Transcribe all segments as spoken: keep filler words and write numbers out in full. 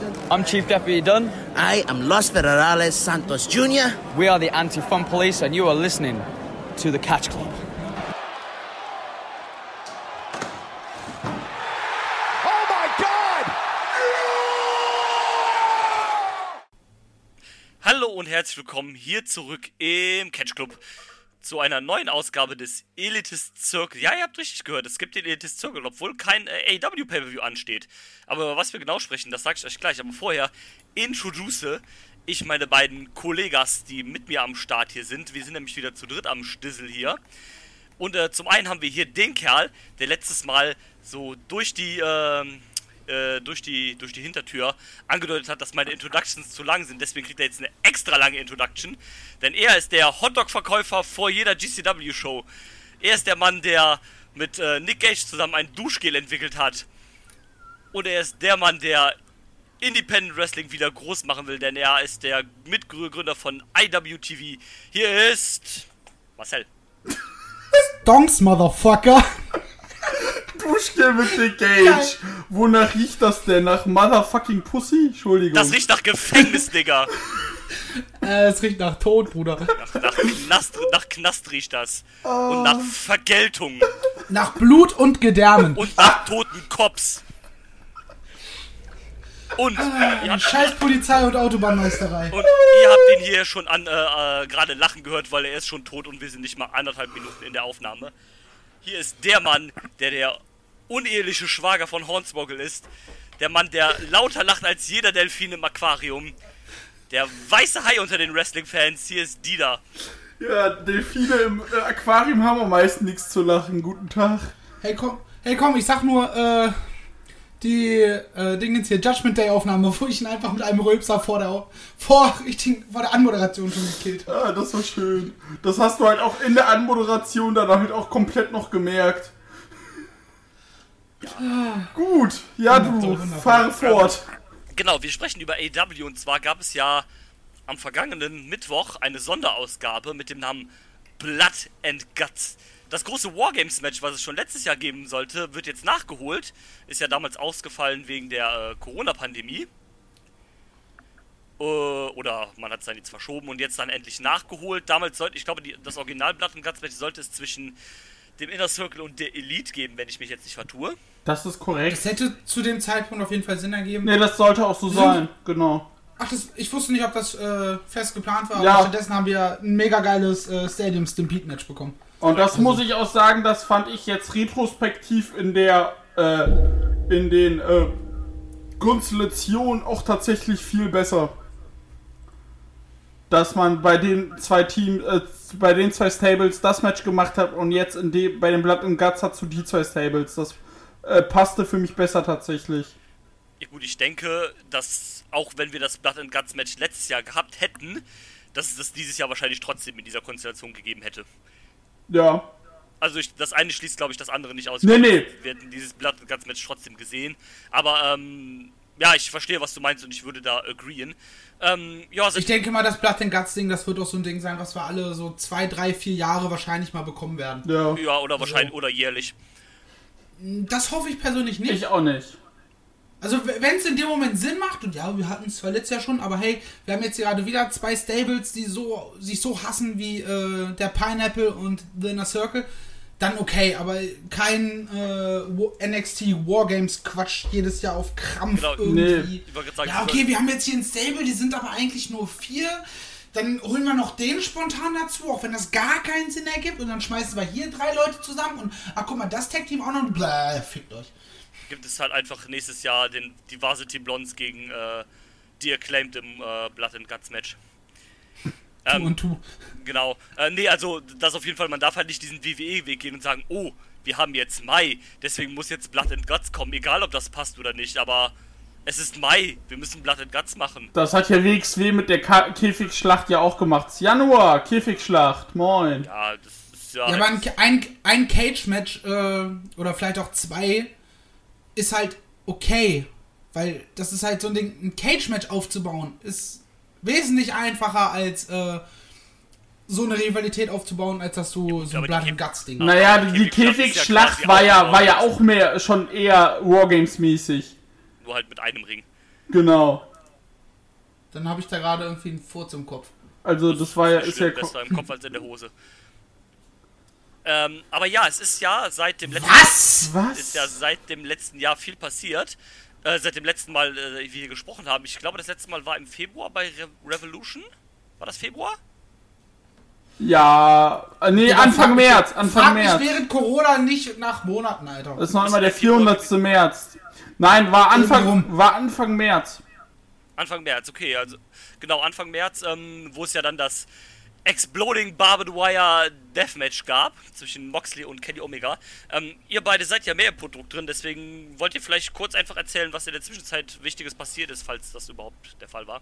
I'm Chief Deputy Dunn. I am Los Federales Santos Junior We are the Anti-Fun Police and you are listening to the Catch Club. Oh my God! Hallo und herzlich willkommen hier zurück im Catch Club zu einer neuen Ausgabe des Elitist Circle. Ja, ihr habt richtig gehört, es gibt den Elitist Circle, obwohl kein äh, A E W Pay-Per-View ansteht. Aber über was wir genau sprechen, das sage ich euch gleich. Aber vorher introduce ich meine beiden Kollegas, die mit mir am Start hier sind. Wir sind nämlich wieder zu dritt am Stissel hier. Und äh, zum einen haben wir hier den Kerl, der letztes Mal so durch die... Ähm, Durch die, durch die Hintertür angedeutet hat, dass meine Introductions zu lang sind. Deswegen kriegt er jetzt eine extra lange Introduction. Denn er ist der Hotdog-Verkäufer vor jeder G C W-Show. Er ist der Mann, der mit äh, Nick Gage zusammen ein Duschgel entwickelt hat. Und er ist der Mann, der Independent Wrestling wieder groß machen will. Denn er ist der Mitgründer von I W T V. Hier ist Marcel. Donks, Motherfucker. Duschgel mit Nick Gage. Wonach riecht das denn? Nach Motherfucking Pussy? Entschuldigung. Das riecht nach Gefängnis, Digga. Äh, es riecht nach Tod, Bruder. Nach, nach, Knast, nach Knast riecht das. Oh. Und nach Vergeltung. Nach Blut und Gedärmen. Und nach toten Cops. Und ah, ihr habt, scheiß Polizei und Autobahnmeisterei. Und ihr habt ihn hier schon an äh, äh, gerade lachen gehört, weil er ist schon tot und wir sind nicht mal anderthalb Minuten in der Aufnahme. Hier ist der Mann, der der uneheliche Schwager von Hornswoggle ist. Der Mann, der lauter lacht als jeder Delfin im Aquarium. Der weiße Hai unter den Wrestling-Fans. Hier ist Dida. Ja, Delfine im äh, Aquarium haben am meisten nichts zu lachen. Guten Tag. Hey komm, hey komm, ich sag nur, äh, die äh, Dingens hier, Judgment Day Aufnahme, wo ich ihn einfach mit einem Rülpser vor der vor, richtig, vor der Anmoderation schon gekillt habe. Ah, das war schön. Das hast du halt auch in der Anmoderation dann halt auch komplett noch gemerkt. Ja. Gut, ja du, fahr fort. Genau, wir sprechen über A E W und zwar gab es ja am vergangenen Mittwoch eine Sonderausgabe mit dem Namen Blood and Guts. Das große Wargames-Match, was es schon letztes Jahr geben sollte, wird jetzt nachgeholt. Ist ja damals ausgefallen wegen der äh, Corona-Pandemie. Äh, oder man hat es dann jetzt verschoben und jetzt dann endlich nachgeholt. Damals sollte, ich glaube, die, das Original Blood and Guts-Match sollte es zwischen dem Inner Circle und der Elite geben, wenn ich mich jetzt nicht vertue. Das ist korrekt. Das hätte zu dem Zeitpunkt auf jeden Fall Sinn ergeben. Ne, das sollte auch so sein, genau. Ach, das, ich wusste nicht, ob das äh, fest geplant war, ja. Aber stattdessen haben wir ein mega geiles äh, Stadium Stampede Match bekommen. Und das also. muss ich auch sagen, das fand ich jetzt retrospektiv in der, äh, in den, äh, Konstellationen auch tatsächlich viel besser. Dass man bei den zwei Teams, äh, bei den zwei Stables das Match gemacht hat und jetzt in de, bei den Blood and Guts hat zu die zwei Stables. Das äh, passte für mich besser tatsächlich. Ja gut, ich denke, dass auch wenn wir das Blood and Guts Match letztes Jahr gehabt hätten, dass es das dieses Jahr wahrscheinlich trotzdem in dieser Konstellation gegeben hätte. Ja. Also ich, das eine schließt, glaube ich, das andere nicht aus. Nee, nee. Wir hätten dieses Blood and Guts Match trotzdem gesehen. Aber, ähm, ja, ich verstehe, was du meinst und ich würde da agreeen. Ähm, ja, also ich denke mal, das Blood and Guts Ding, das wird auch so ein Ding sein, was wir alle so zwei, drei, vier Jahre wahrscheinlich mal bekommen werden. Ja. Ja, oder wahrscheinlich, also, oder jährlich. Das hoffe ich persönlich nicht. Ich auch nicht. Also wenn es in dem Moment Sinn macht, und ja, wir hatten es zwar letztes Jahr schon, aber hey, wir haben jetzt gerade wieder zwei Stables, die so sich so hassen wie äh, der Pineapple und The Inner Circle, dann okay, aber kein äh, N X T Wargames Quatsch jedes Jahr auf Krampf genau, irgendwie. Nee. Sagen, ja, okay, wir haben jetzt hier ein Stable, die sind aber eigentlich nur vier, dann holen wir noch den spontan dazu, auch wenn das gar keinen Sinn ergibt, und dann schmeißen wir hier drei Leute zusammen und ach guck mal, das Tag-Team auch noch, und bläh, fickt euch. Gibt es halt einfach nächstes Jahr den die Varsity Blondes gegen äh, die Acclaimed im äh, Blood and Guts Match. Ähm, und tu. Genau. Äh, nee, also das auf jeden Fall, man darf halt nicht diesen W W E-Weg gehen und sagen, oh, wir haben jetzt Mai, deswegen muss jetzt Blood and Guts kommen, egal ob das passt oder nicht, aber es ist Mai, wir müssen Blood and Guts machen. Das hat ja W X W mit der Ka- Käfigschlacht ja auch gemacht. Januar, Käfigschlacht, moin. Ja, das ist ja... Ja, aber ein, ein, ein Cage-Match, äh, oder vielleicht auch zwei, ist halt okay, weil das ist halt so ein Ding, ein Cage-Match aufzubauen, ist wesentlich einfacher als äh, so eine Rivalität aufzubauen, als dass du so ein Blood and Guts Ding. Naja, die, die Käfigschlacht war ja, war ja auch mehr, schon eher Wargames-mäßig. Nur halt mit einem Ring. Genau. Dann habe ich da gerade irgendwie einen Furz im Kopf. Also das war ja... ist ja besser im Kopf als in der Hose. Ähm, aber ja, es ist ja seit dem letzten... Was? Was? Ist ja seit dem letzten Jahr viel passiert. Äh, seit dem letzten Mal, äh, wie wir gesprochen haben. Ich glaube, das letzte Mal war im Februar bei Re- Revolution. War das Februar? Ja, äh, nee, Ja, Anfang frag- März, Anfang frag März. mich während Corona nicht nach Monaten, Alter. Das ist noch immer der vierhundertste März. Nein, war Anfang, Warum? war Anfang März. Anfang März, okay, also genau, Anfang März, ähm, wo es ja dann das Exploding Barbed Wire Deathmatch gab zwischen Moxley und Kenny Omega. Ähm, ihr beide seid ja mehr im Produkt drin, deswegen wollt ihr vielleicht kurz einfach erzählen, was in der Zwischenzeit Wichtiges passiert ist, falls das überhaupt der Fall war.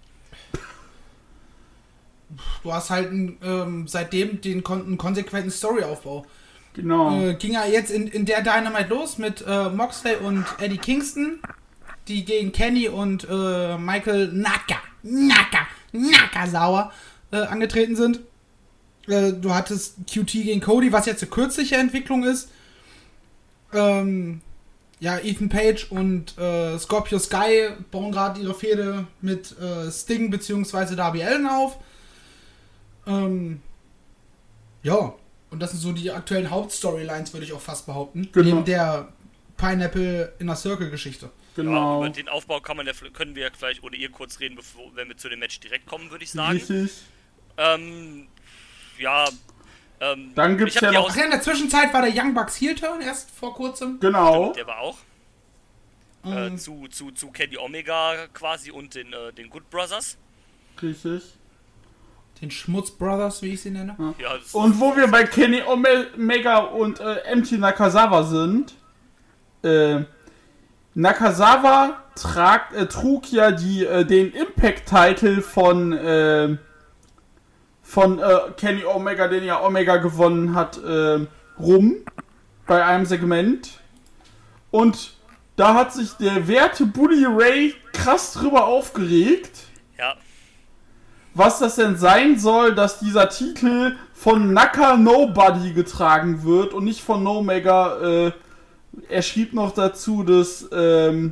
Du hast halt ähm, seitdem den kon- einen konsequenten Storyaufbau. Genau. Äh, ging ja jetzt in, in der Dynamite los mit äh, Moxley und Eddie Kingston, die gegen Kenny und äh, Michael Naka, Naka, Nakazawa äh, angetreten sind. Äh, du hattest Q T gegen Cody, was jetzt eine kürzliche Entwicklung ist. Ähm, ja, Ethan Page und äh, Scorpio Sky bauen gerade ihre Fehde mit äh, Sting bzw. Darby Allin auf. Ähm, ja, und das sind so die aktuellen Hauptstorylines, würde ich auch fast behaupten. Genau. Neben der Pineapple Inner Circle Geschichte. Genau. Ja, über den Aufbau kann man ja, können wir ja gleich oder ihr kurz reden, bevor wenn wir zu dem Match direkt kommen, würde ich sagen. Richtig. Ähm, ja. Ähm, Dann gibt's ich hab ja die noch- Aus- Ach ja, in der Zwischenzeit war der Young Bucks Heel Turn erst vor kurzem. Genau. Der war auch. Äh, zu, zu, zu Kenny Omega quasi und den, äh, den Good Brothers. Richtig. Den Schmutz Brothers, wie ich sie nenne. Ja, das Und wo wir bei Kenny Omega und äh, M T Nakazawa sind, äh, Nakazawa trag, äh, trug ja die, äh, den Impact-Title von, äh, von äh, Kenny Omega, den ja Omega gewonnen hat, äh, rum bei einem Segment. Und da hat sich der werte Bully Ray krass drüber aufgeregt. ja. Was das denn sein soll, dass dieser Titel von Naka Nobody getragen wird und nicht von Omega. Äh, er schrieb noch dazu, dass ähm,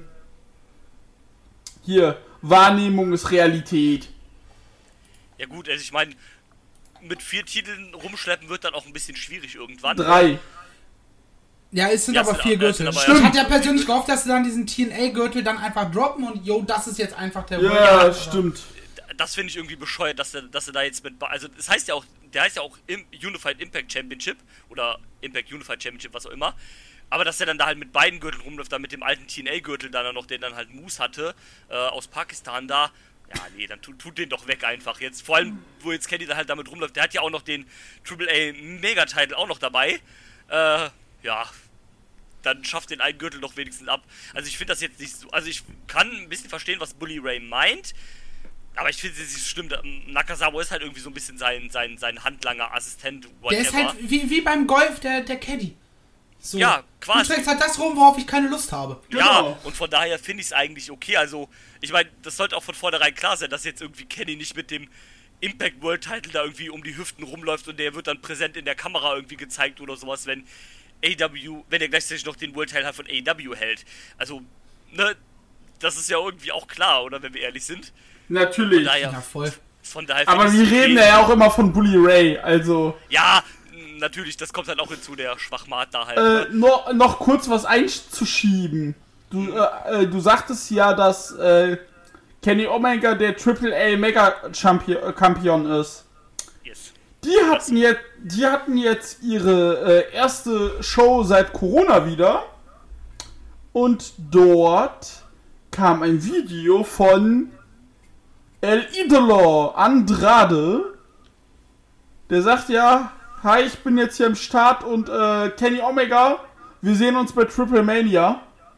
hier Wahrnehmung ist Realität. Ja gut, also ich meine, mit vier Titeln rumschleppen wird dann auch ein bisschen schwierig irgendwann. Drei. Ja, es sind Ja, aber es sind vier auch- es sind Gürtel. aber- Ich hatte ja persönlich gehofft, dass sie dann diesen T N A-Gürtel dann einfach droppen und yo, das ist jetzt einfach der Ja, Warrior. stimmt. Das finde ich irgendwie bescheuert, dass er, dass er da jetzt mit... Also das heißt ja auch, der heißt ja auch Im- Unified Impact Championship oder Impact Unified Championship, was auch immer. Aber dass er dann da halt mit beiden Gürteln rumläuft, da mit dem alten T N A-Gürtel dann noch, den dann halt Moose hatte, äh, aus Pakistan da. Ja, nee, dann tut, tut den doch weg einfach jetzt. Vor allem, wo jetzt Kenny dann halt damit rumläuft. Der hat ja auch noch den Triple A Mega-Title auch noch dabei. Äh, ja... Dann schafft den einen Gürtel doch wenigstens ab. Also ich finde das jetzt nicht so... Also ich kann ein bisschen verstehen, was Bully Ray meint. Aber ich finde es nicht schlimm. Nakazawa ist halt irgendwie so ein bisschen sein, sein, sein Handlanger, Assistent, whatever. Der ist halt wie, wie beim Golf der, der Caddy. So. Ja, quasi. Du trägst halt das rum, worauf ich keine Lust habe. Ja, Genau. und von daher finde ich es eigentlich okay. Also, ich meine, das sollte auch von vornherein klar sein, dass jetzt irgendwie Kenny nicht mit dem Impact World Title da irgendwie um die Hüften rumläuft und der wird dann präsent in der Kamera irgendwie gezeigt oder sowas, wenn A E W, wenn er gleichzeitig noch den World Title halt von A E W hält. Also, ne, das ist ja irgendwie auch klar, oder, wenn wir ehrlich sind. Von Natürlich. daher, Ja, voll. von daher Aber find wir ich's okay. reden ja auch immer von Bully Ray, also... Ja, m, natürlich, das kommt dann auch hinzu, der Schwachmat da halt. Äh, ne? noch, noch kurz was einzuschieben. Du, äh, äh, du sagtest ja, dass äh, Kenny Omega der Triple A Mega Champion, Champion ist. Yes. Die hatten jetzt, die hatten jetzt ihre äh, erste Show seit Corona wieder. Und dort kam ein Video von El Idolo Andrade. Der sagt ja, hi, ich bin jetzt hier im Start und äh, Kenny Omega, wir sehen uns bei Triple Mania.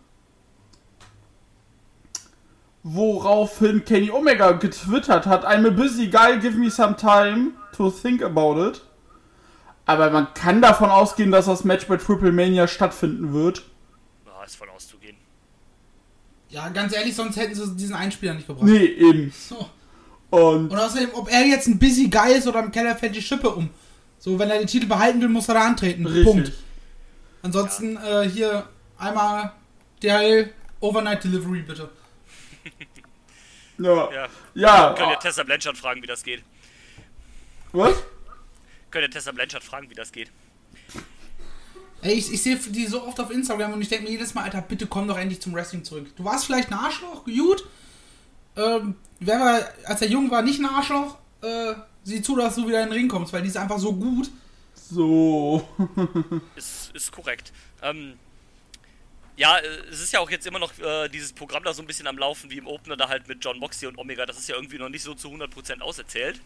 Woraufhin Kenny Omega getwittert hat, I'm a busy guy, give me some time to think about it. Aber man kann davon ausgehen, dass das Match bei Triple Mania stattfinden wird. Ja, ist von auszugehen. Ja, ganz ehrlich, sonst hätten sie diesen Einspieler nicht gebraucht. Nee, eben. So. Und Und außerdem, ob er jetzt ein busy Guy ist oder im Keller fällt die Schippe um. So, wenn er den Titel behalten will, muss er da antreten. richtig. Punkt. Ansonsten äh, hier einmal D H L Overnight Delivery, bitte. Ja. Ja. Ja. Können ja Tessa Blanchard fragen, wie das geht. Was? Können ja Tessa Blanchard fragen, wie das geht. Ey, ich, ich sehe die so oft auf Instagram und ich denke mir jedes Mal, Alter, bitte komm doch endlich zum Wrestling zurück. Du warst vielleicht ein Arschloch, gut. Ähm, wer war, als er jung war, nicht ein Arschloch. Äh, sieh zu, dass du wieder in den Ring kommst, weil die ist einfach so gut. So. Ist, ist korrekt. Ähm, ja, es ist ja auch jetzt immer noch äh, dieses Programm da so ein bisschen am Laufen, wie im Opener da halt mit Jon Moxley und Omega. Das ist ja irgendwie noch nicht so zu hundert Prozent auserzählt.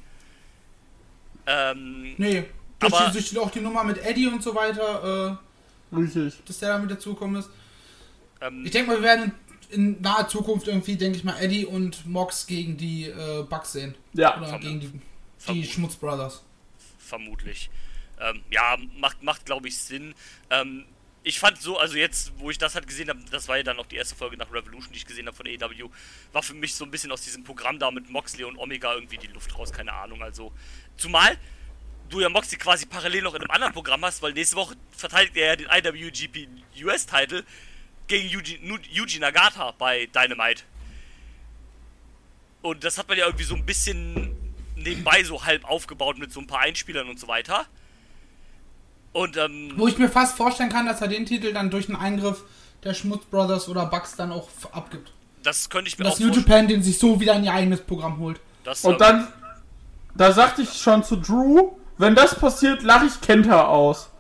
Ähm, Nee, durch, aber, die, durch die, auch die Nummer mit Eddie und so weiter, äh, Richtig. dass der da mit dazugekommen ist. ähm, Ich denke mal, wir werden in naher Zukunft irgendwie, denke ich mal, Eddie und Mox gegen die äh, Bucks sehen. Ja. Oder Verm- gegen die, die vermutlich. Schmutzbrothers. Vermutlich. Ähm, ja, macht, macht glaube ich, Sinn. Ähm, ich fand so, also jetzt, wo ich das halt gesehen habe, das war ja dann auch die erste Folge nach Revolution, die ich gesehen habe von A E W, war für mich so ein bisschen aus diesem Programm da mit Moxley und Omega irgendwie die Luft raus, keine Ahnung. Also, zumal du ja Moxley quasi parallel noch in einem anderen Programm hast, weil nächste Woche verteidigt er ja den I W G P U S-Title gegen Yuji, Yuji Nagata bei Dynamite. Und das hat man ja irgendwie so ein bisschen nebenbei so halb aufgebaut mit so ein paar Einspielern und so weiter. Und, ähm... Wo ich mir fast vorstellen kann, dass er den Titel dann durch einen Eingriff der Schmutzbrothers oder Bucks dann auch f- abgibt. Das könnte ich mir Und auch dass New Japan den sich so wieder in ihr eigenes Programm holt. Das, Und ähm, dann, da sagte ich schon zu Drew, wenn das passiert, lache ich Kenta aus.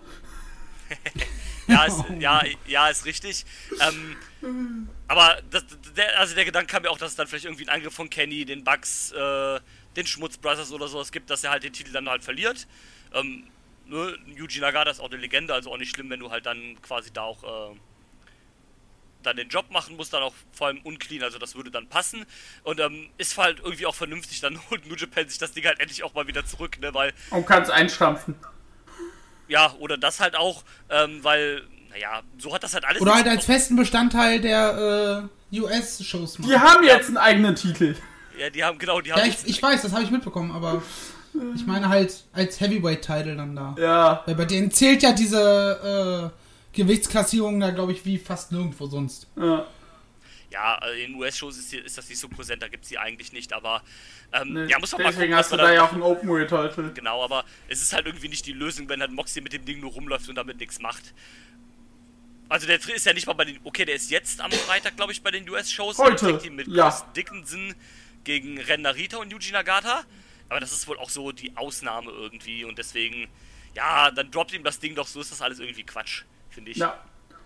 ja, ist, ja, ja, ist richtig. Ähm, aber das, der, also der Gedanke kam mir auch, dass es dann vielleicht irgendwie einen Angriff von Kenny, den Bucks, äh, den Schmutzbrothers oder sowas gibt, dass er halt den Titel dann halt verliert. Ähm, ne, Yuji Nagata ist auch eine Legende, also auch nicht schlimm, wenn du halt dann quasi da auch äh, dann den Job machen musst, dann auch vor allem unclean, also das würde dann passen. Und ähm, ist halt irgendwie auch vernünftig, dann holt New Japan sich das Ding halt endlich auch mal wieder zurück, ne, weil... Und kannst einstampfen. Ja, oder das halt auch, ähm, weil, naja, so hat das halt alles... Oder halt als festen Bestandteil der äh, U S-Shows machen. Die haben jetzt einen eigenen Titel. Ja, die haben, genau, die haben... Ja, ich, ich weiß, das habe ich mitbekommen, aber ich meine halt als Heavyweight-Title dann da. Ja. Weil bei denen zählt ja diese äh, Gewichtsklassierung da, glaube ich, wie fast nirgendwo sonst. Ja. Ja, in U S-Shows ist, ist das nicht so präsent, da gibt es die eigentlich nicht, aber ähm, Nee, ja, muss man mal deswegen gucken, hast du was man da ja dann- auch einen Openweight-Titel. Genau, aber es ist halt irgendwie nicht die Lösung, wenn halt Moxley mit dem Ding nur rumläuft und damit nichts macht. Also der ist ja nicht mal bei den... Okay, der ist jetzt am Freitag, glaube ich, bei den U S-Shows. Heute, Mit ja. Chris Dickinson gegen Ren Narita und Yuji Nagata. Aber das ist wohl auch so die Ausnahme irgendwie und deswegen... Ja, dann droppt ihm das Ding doch, so ist das alles irgendwie Quatsch, finde ich. Ja.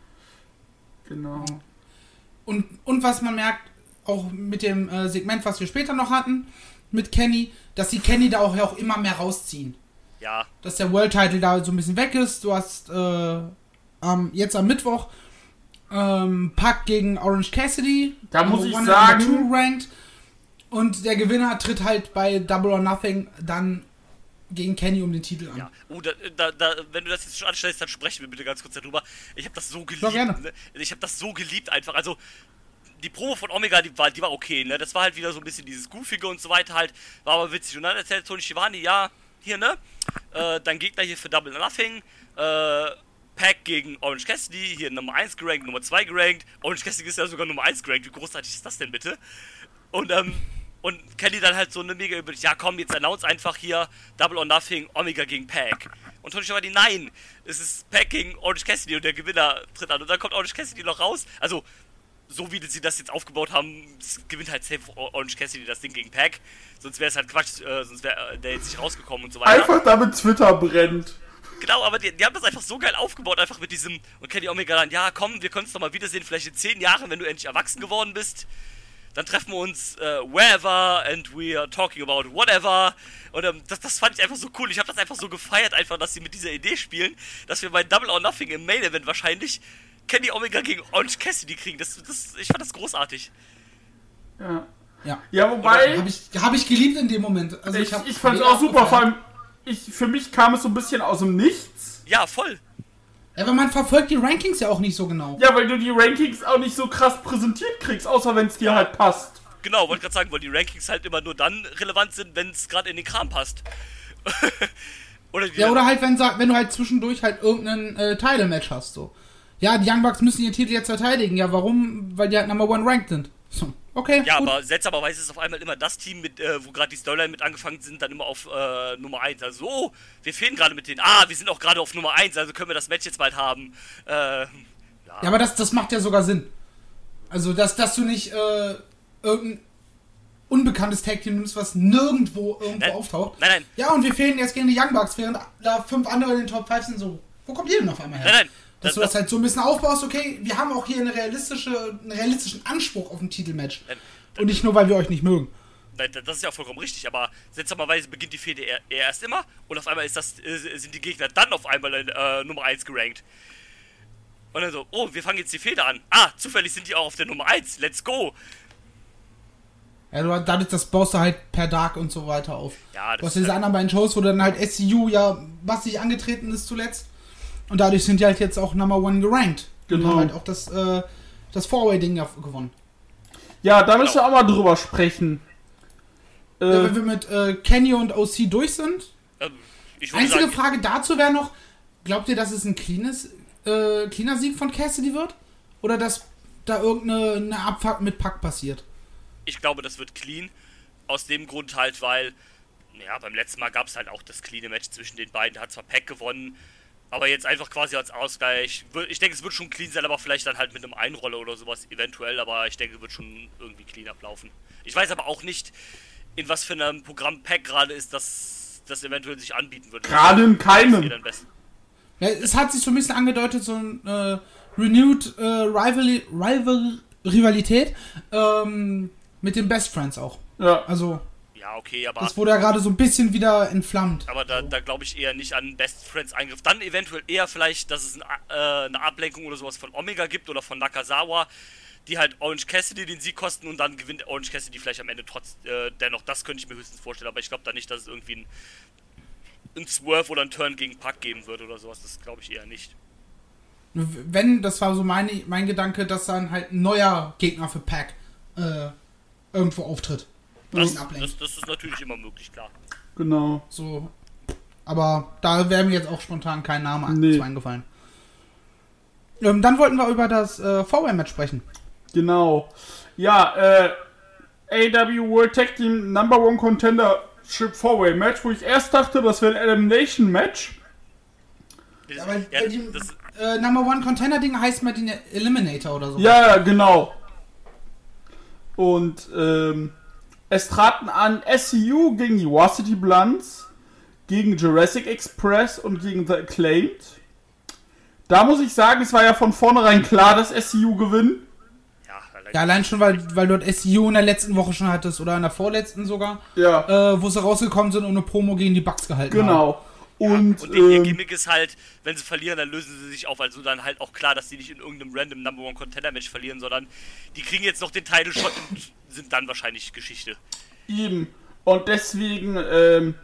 Genau. Und, und was man merkt, auch mit dem äh, Segment, was wir später noch hatten, mit Kenny, dass die Kenny da auch, ja auch immer mehr rausziehen. Ja, Dass der World Title da so ein bisschen weg ist. Du hast äh, ähm, jetzt am Mittwoch ähm, Pac gegen Orange Cassidy. Da muss Number ich one, sagen- Number two ranked. Und der Gewinner tritt halt bei Double or Nothing dann gegen Kenny um den Titel an. ja. Oh, da, da, da, wenn du das jetzt schon anstellst, dann sprechen wir bitte ganz kurz darüber. Ich habe das so geliebt. Ja, gerne. Ne? Ich habe das so geliebt einfach. Also, die Promo von Omega, die war, die war okay, ne? Das war halt wieder so ein bisschen dieses Goofige und so weiter halt. War aber witzig. Und dann erzählt Tony Schiavone, ja, hier, ne? Äh, dein Gegner hier für Double or Nothing. Äh, Pac gegen Orange Cassidy. Hier Nummer eins gerankt, Nummer zwei gerankt. Orange Cassidy ist ja sogar Nummer eins gerankt. Wie großartig ist das denn bitte? Und, ähm... Und Kenny dann halt so eine mega über, ja komm, jetzt announce einfach hier Double or Nothing, Omega gegen Pac. Und Tony Schiavone, nein, es ist Pac gegen Orange Cassidy und der Gewinner tritt an. Und dann kommt Orange Cassidy noch raus. Also, so wie sie das jetzt aufgebaut haben, gewinnt halt safe Orange Cassidy das Ding gegen Pac. Sonst wäre es halt Quatsch, äh, sonst wäre der jetzt nicht rausgekommen und so weiter. Einfach damit Twitter brennt. Genau, aber die, die haben das einfach so geil aufgebaut, einfach mit diesem, und Kenny Omega dann, ja komm, wir können uns doch mal wiedersehen, vielleicht in zehn Jahren, wenn du endlich erwachsen geworden bist. Dann treffen wir uns äh, wherever and we are talking about whatever. Und ähm, das, das fand ich einfach so cool. Ich habe das einfach so gefeiert, einfach, dass sie mit dieser Idee spielen, dass wir bei Double or Nothing im Main Event wahrscheinlich Kenny Omega gegen Orange Cassidy kriegen. Das, das, ich fand das großartig. Ja. Ja. Ja, wobei, Habe ich, hab ich geliebt in dem Moment. Also ich, ich, hab ich fand's mega auch super, abgefeiert. vor allem, ich, für mich kam es so ein bisschen aus dem Nichts. Ja, voll. Ja, aber man verfolgt die Rankings ja auch nicht so genau. Ja, weil du die Rankings auch nicht so krass präsentiert kriegst, außer wenn es dir halt passt. Genau, wollte gerade sagen, weil die Rankings halt immer nur dann relevant sind, wenn es gerade in den Kram passt. oder die Ja, oder halt, wenn, sa- wenn du halt zwischendurch halt irgendein äh, Title-Match hast, so. Ja, die Young Bucks müssen ihren Titel jetzt verteidigen. Ja, warum? Weil die halt Number One ranked sind. So, okay, Ja, gut. aber seltsamerweise ist auf einmal immer das Team, mit, äh, wo gerade die Storyline mit angefangen sind, dann immer auf äh, Nummer eins. Also, oh, wir fehlen gerade mit denen. Ah, wir sind auch gerade auf Nummer eins, also können wir das Match jetzt bald haben. Äh, ja. Ja, aber das, das macht ja sogar Sinn. Also, dass, dass du nicht äh, irgendein unbekanntes Tag-Team nimmst, was nirgendwo irgendwo Nein. auftaucht. Nein, nein. Ja, und wir fehlen jetzt gegen die Young Bucks, während da fünf andere in den Top fünf sind. So, wo kommt ihr denn auf einmal her? Nein, nein. Dass Das- du das das- halt so ein bisschen aufbaust, okay, wir haben auch hier eine realistische, einen realistischen Anspruch auf ein Titelmatch. Nein, Und nicht nur, weil wir euch nicht mögen. Nein, das ist ja auch vollkommen richtig, aber seltsamerweise beginnt die Fehde eher, eher erst immer und auf einmal ist das, äh, sind die Gegner dann auf einmal in äh, Nummer eins gerankt. Und dann so, oh, wir fangen jetzt die Fehde an. Ah, zufällig sind die auch auf der Nummer eins. Let's go. Ja, du, dadurch, das baust du halt per Dark und so weiter auf. Ja, Du hast das diese ist halt, anderen beiden Shows, wo dann halt S C U ja massig angetreten ist zuletzt. Und dadurch sind die halt jetzt auch Number One gerankt. Genau. Und haben halt auch das, äh, das Four-Way-Ding ja gewonnen. Ja, da müssen wir auch mal drüber sprechen. Ja, Äh, wenn wir mit äh, Kenny und O C durch sind. ähm, ich würde Einzige sagen, Frage dazu wäre noch, glaubt ihr, dass es ein cleanes, äh, cleaner Sieg von Cassidy wird? Oder dass da irgendeine eine Abfuck mit Pack passiert? ich glaube, das wird clean. Aus dem Grund halt, weil, ja, beim letzten Mal gab es halt auch das cleane Match zwischen den beiden. Hat zwar Pack gewonnen, aber jetzt einfach quasi als Ausgleich. Ich denke, es wird schon clean sein, aber vielleicht dann halt mit einem Einroller oder sowas eventuell. Aber ich denke, es wird schon irgendwie clean ablaufen. Ich weiß aber auch nicht, in was für einem Programm Pack gerade ist, dass das eventuell sich anbieten wird. Gerade in keinem. Das ist dann best. Ja, es hat sich so ein bisschen angedeutet, so ein äh, renewed äh, Rival Rival Rivalität ähm, mit den Best Friends auch. ja. Also, Ja, okay, aber, das wurde ja gerade so ein bisschen wieder entflammt. aber da, da glaube ich eher nicht an Best Friends Eingriff. Dann eventuell eher vielleicht, dass es ein, äh, eine Ablenkung oder sowas von Omega gibt oder von Nakazawa, die halt Orange Cassidy den Sieg kosten und dann gewinnt Orange Cassidy vielleicht am Ende trotz äh, dennoch. Das könnte ich mir höchstens vorstellen, aber ich glaube da nicht, dass es irgendwie ein, ein Swerve oder ein Turn gegen Pac geben wird oder sowas. Das glaube ich eher nicht. Wenn, das war so meine, mein Gedanke, dass dann halt ein neuer Gegner für Pack äh, irgendwo auftritt. Und Das, ihn ablenkt. das, das ist natürlich immer möglich, klar. Genau. So. Aber da wäre mir jetzt auch spontan kein Name an- Nee. zu eingefallen. Ähm, dann wollten wir über das äh, Four-Way-Match sprechen. Genau. Ja, äh, A E W World Tag Team Number One Contendership Four-Way Match, wo ich erst dachte, das wäre ein Elimination Match. Ja, weil, Ja, weil die das, äh, Number One Contender-Ding heißt mal den Eliminator oder so. Ja, genau. Und ähm, es traten an S C U gegen die Varsity Blondes, gegen Jurassic Express und gegen The Acclaimed. Da muss ich sagen, es war ja von vornherein klar, dass S C U gewinnen. ja, allein- Ja, allein schon, weil, weil dort S C U in der letzten Woche schon hattest oder in der vorletzten sogar, Ja, äh, wo sie rausgekommen sind und eine Promo gegen die Bucks gehalten haben. genau. Und, Und ihr ähm, Gimmick ist halt, wenn sie verlieren, dann lösen sie sich auf. Also dann halt auch klar, dass sie nicht in irgendeinem random Number One Contender Match verlieren, sondern die kriegen jetzt noch den Title Shot und sind dann wahrscheinlich Geschichte. Eben. Und deswegen ähm,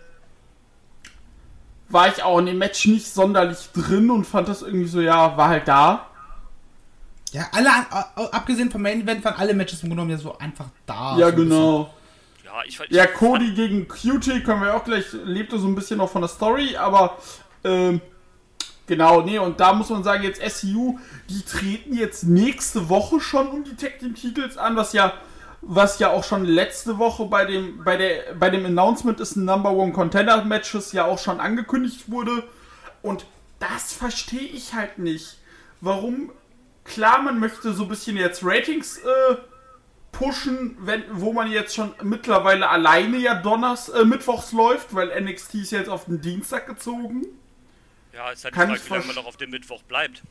war ich auch in dem Match nicht sonderlich drin und fand das irgendwie so, ja, war halt da. Ja, alle, an- a- abgesehen vom Main Event, waren alle Matches im Grunde genommen ja so einfach da. ja, so ein genau. Ja, ich, ich Ja, Cody gegen Q T können wir auch gleich, lebte so ein bisschen noch von der Story, aber ähm, genau, nee, und da muss man sagen, jetzt S C U, die treten jetzt nächste Woche schon um die Tag Team Titels an, was ja was ja auch schon letzte Woche bei dem bei der bei dem Announcement des Number One Contender Matches ja auch schon angekündigt wurde, und das verstehe ich halt nicht. Warum? Klar, man möchte so ein bisschen jetzt Ratings äh, pushen, wenn, wo man jetzt schon mittlerweile alleine ja Donners, äh, Mittwochs läuft, weil N X T ist jetzt auf den Dienstag gezogen. ja, ist halt die kann Frage, ich wie lange versch- man noch auf dem Mittwoch bleibt.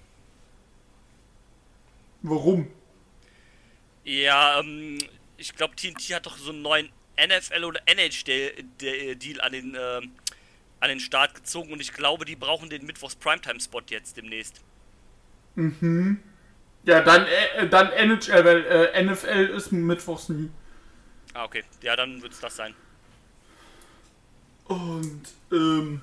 Warum? Ja, ähm, ich glaube, T N T hat doch so einen neuen N F L oder N H L-Deal an den, ähm, an den Start gezogen und ich glaube, die brauchen den Mittwochs Primetime-Spot jetzt demnächst. Ja, dann, äh, dann N H L, weil äh, N F L ist Mittwochs nie. Ah, okay. Ja, dann wird's das sein. Und, ähm,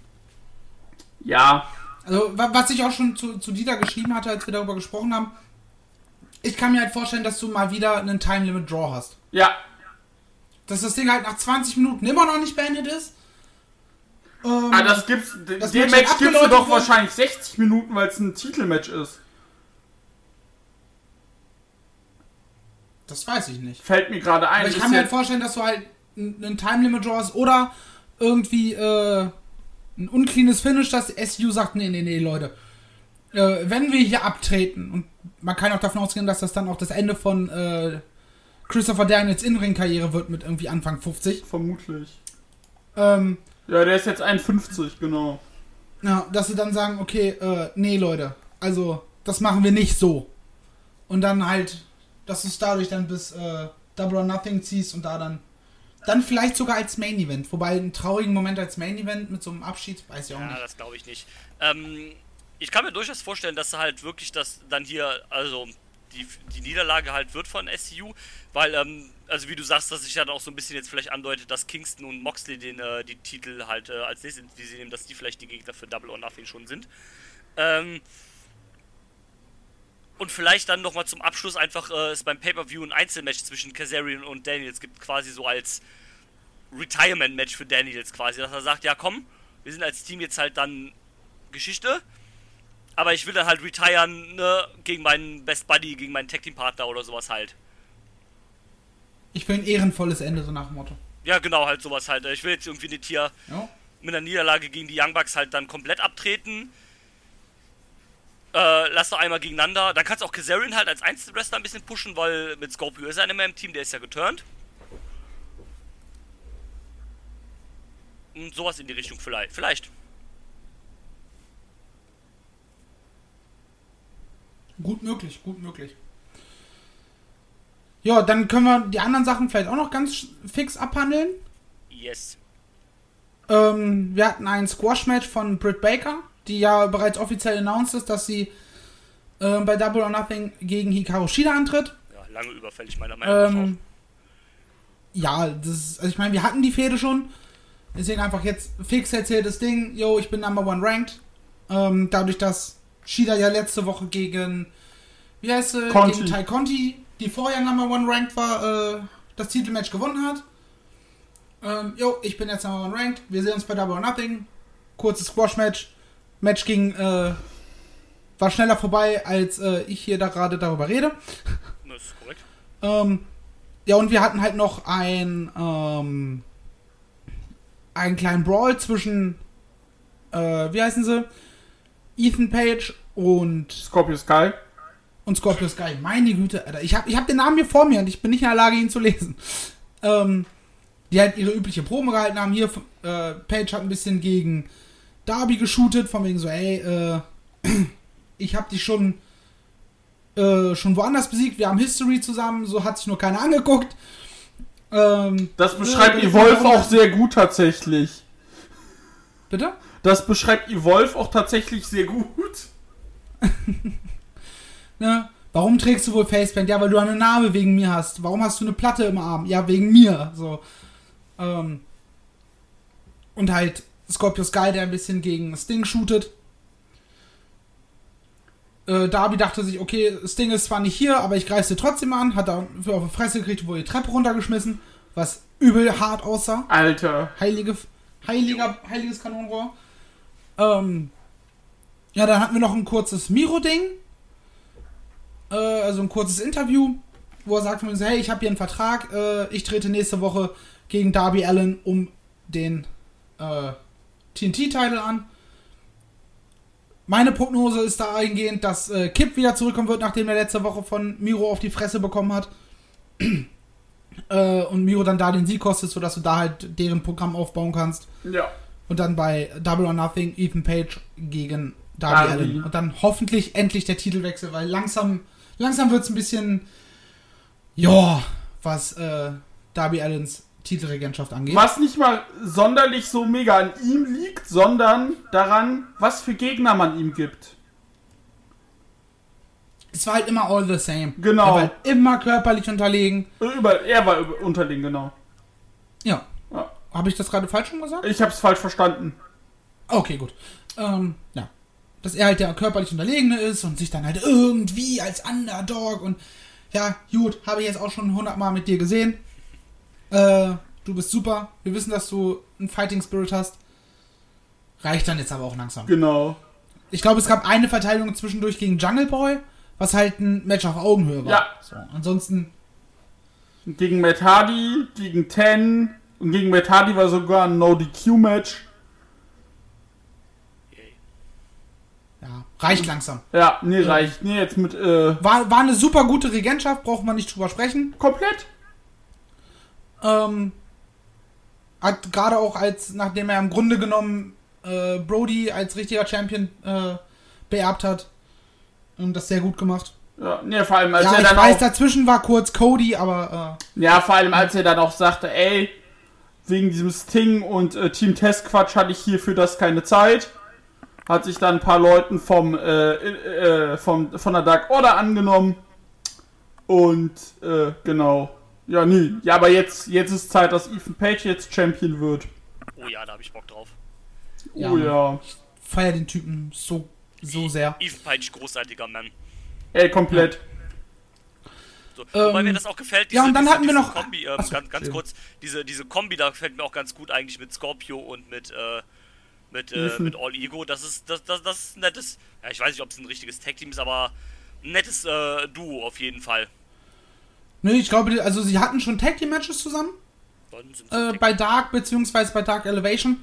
ja, Also, wa- was ich auch schon zu, zu Dieter geschrieben hatte, als wir darüber gesprochen haben, ich kann mir halt vorstellen, dass du mal wieder einen Time Limit Draw hast. ja, Dass das Ding halt nach zwanzig Minuten immer noch nicht beendet ist. Ähm, ah, das gibt's, Das dem Match Match hat gibt's du abgeläuft doch worden. wahrscheinlich sechzig Minuten, weil es ein Titelmatch ist. Das weiß ich nicht. Fällt mir gerade ein. Aber ich kann mir halt vorstellen, dass du halt einen Time Limit Draw hast oder irgendwie äh, ein uncleanes Finish, dass S U sagt, nee, nee, nee, Leute. Äh, wenn wir hier abtreten, und man kann auch davon ausgehen, dass das dann auch das Ende von äh, Christopher Daniels In-Ring-Karriere wird mit irgendwie Anfang fünfzig. Vermutlich. Ähm, ja, der ist jetzt einundfünfzig, genau. Ja, dass sie dann sagen, okay, äh, nee, Leute, also, das machen wir nicht so. Und dann halt, dass du es dadurch dann bis äh, Double or Nothing ziehst und da dann, dann vielleicht sogar als Main Event. Wobei, einen traurigen Moment als Main Event mit so einem Abschied, weiß ich auch ja, nicht. Ja, das glaube ich nicht. Ähm, ich kann mir durchaus vorstellen, dass halt wirklich das dann hier, also die, die Niederlage halt wird von S C U, weil, ähm, also wie du sagst, dass sich dann auch so ein bisschen jetzt vielleicht andeutet, dass Kingston und Moxley den, äh, die Titel halt äh, als nächstes die sie nehmen, dass die vielleicht die Gegner für Double or Nothing schon sind. Ähm, und vielleicht dann nochmal zum Abschluss einfach äh, es beim Pay-Per-View ein Einzelmatch zwischen Kazarian und Daniels gibt, quasi so als Retirement-Match für Daniels quasi, dass er sagt, ja komm, wir sind als Team jetzt halt dann Geschichte, aber ich will dann halt retiren, ne, gegen meinen Best Buddy, gegen meinen Tag-Team-Partner oder sowas halt. Ich will ein ehrenvolles Ende, so nach dem Motto. Ja, genau, halt sowas halt. Ich will jetzt irgendwie nicht hier ja. mit einer Niederlage gegen die Young Bucks halt dann komplett abtreten. Äh, lass doch einmal gegeneinander. Dann kannst du auch Kazarian halt als Einzelwrestler ein bisschen pushen, weil mit Scorpio ist er nicht mehr im Team, der ist ja geturnt. Und sowas in die Richtung vielleicht. Vielleicht. Gut möglich, gut möglich. Ja, dann können wir die anderen Sachen vielleicht auch noch ganz fix abhandeln. Yes. Ähm, wir hatten ein Squash-Match von Britt Baker, die ja bereits offiziell announced ist, dass sie äh, bei Double or Nothing gegen Hikaru Shida antritt. Ja, lange überfällig meiner Meinung nach. Ähm, ja, das ist, also ich meine, wir hatten die Fehde schon. Deswegen einfach jetzt fix erzähltes Ding. Yo, ich bin Number One Ranked. Ähm, dadurch, dass Shida ja letzte Woche gegen, wie heißt sie, Conti. gegen Tai Conti, die vorher Number One Ranked war, äh, das Titelmatch gewonnen hat. Ähm, jo, ich bin jetzt Number One Ranked. Wir sehen uns bei Double or Nothing. Kurzes Squash-Match. Match ging, äh, war schneller vorbei, als äh, ich hier da gerade darüber rede. Das ist korrekt. Ähm, ja, und wir hatten halt noch ein, ähm, einen kleinen Brawl zwischen, äh, wie heißen sie? Ethan Page und Scorpio Sky. und Scorpio Sky. Meine Güte, Alter. Ich habe ich hab den Namen hier vor mir und ich bin nicht in der Lage, ihn zu lesen. Ähm, die halt ihre übliche Promo gehalten haben. Hier, äh, Page hat ein bisschen gegen Darby geshootet, von wegen so, ey, äh, ich hab dich schon, äh, schon woanders besiegt, wir haben History zusammen, so hat sich nur keiner angeguckt. Ähm, Das beschreibt äh, Evolve auch sehr gut tatsächlich. Bitte? Das beschreibt Evolve auch tatsächlich sehr gut. Ne? Warum trägst du wohl Facepaint? Ja, weil du eine Narbe wegen mir hast. Warum hast du eine Platte im Arm? Ja, wegen mir. So. Ähm. Und halt Scorpio Sky, der ein bisschen gegen Sting shootet. Äh, Darby dachte sich, okay, Sting ist zwar nicht hier, aber ich greife sie trotzdem an. Hat dafür auf die Fresse gekriegt, wurde die Treppe runtergeschmissen. Was übel hart aussah. Alter. Heilige, heiliger, heiliges Kanonenrohr. Ähm. Ja, dann hatten wir noch ein kurzes Miro-Ding. Äh, also ein kurzes Interview, wo er sagt von mir so, hey, ich habe hier einen Vertrag, äh, ich trete nächste Woche gegen Darby Allin um den äh, T N T-Title an. Meine Prognose ist da eingehend, dass äh, Kip wieder zurückkommen wird, nachdem er letzte Woche von Miro auf die Fresse bekommen hat. äh, und Miro dann da den Sieg kostet, sodass du da halt deren Programm aufbauen kannst. Ja. Und dann bei Double or Nothing Ethan Page gegen Darby Darby. Allin. Und dann hoffentlich endlich der Titelwechsel, weil langsam langsam wird es ein bisschen, ja, was äh, Darby Allins Titelregentschaft angeht. Was nicht mal sonderlich so mega an ihm liegt, sondern daran, was für Gegner man ihm gibt. Es war halt immer all the same. Genau. Er war halt immer körperlich unterlegen. Über, er war über, unterlegen, genau. Ja. Ja. Habe ich das gerade falsch schon gesagt? Ich hab's falsch verstanden. Okay, gut. Ähm, ja. Dass er halt der körperlich Unterlegene ist und sich dann halt irgendwie als Underdog und ja, gut, habe ich jetzt auch schon hundertmal mit dir gesehen. Äh, du bist super. Wir wissen, dass du einen Fighting Spirit hast. Reicht dann jetzt aber auch langsam. Genau. Ich glaube, es gab eine Verteidigung zwischendurch gegen Jungle Boy, was halt ein Match auf Augenhöhe war. Ja. So, ansonsten Gegen Matt Hardy, gegen Ten und gegen Matt Hardy war sogar ein No-D Q-Match. Ja, reicht langsam. Ja, nee, reicht. Nee, jetzt mit, äh... War, war eine super gute Regentschaft, braucht man nicht drüber sprechen. Komplett. Ähm, hat gerade auch als, nachdem er im Grunde genommen äh, Brody als richtiger Champion äh, beerbt hat, und das sehr gut gemacht. Ja, nee, vor allem als ja, er ich dann weiß, auch, dazwischen war kurz Cody, aber äh, ja, vor allem als er dann auch sagte, ey, wegen diesem Sting und äh, Team Test-Quatsch hatte ich hier für das keine Zeit. Hat sich dann ein paar Leuten vom, äh, äh, vom von der Dark Order angenommen. Und, äh, genau. Ja, nee. Ja, aber jetzt, jetzt ist Zeit, dass Ethan Page jetzt Champion wird. Oh ja, da habe ich Bock drauf. Ja, Oh ja. feier den Typen so, so sehr. Ethan Page, großartiger Mann. Ey, komplett. So. Ähm, Wobei mir das auch gefällt. ja, und dann diese, hatten wir diese noch- Kombi, ähm, Achso, ganz, ganz schön. kurz, diese, diese Kombi, da gefällt mir auch ganz gut eigentlich mit Scorpio und mit, äh, mit, äh, Ethan. mit All Ego. Das ist, das, das, das ist ein nettes, ja, ich weiß nicht, ob es ein richtiges Tag-Team ist, aber ein nettes äh, Duo auf jeden Fall. Nö, ich glaube, also sie hatten schon Tag Team Matches zusammen. Dann sind sie Äh, Tag- bei Dark, beziehungsweise bei Dark Elevation.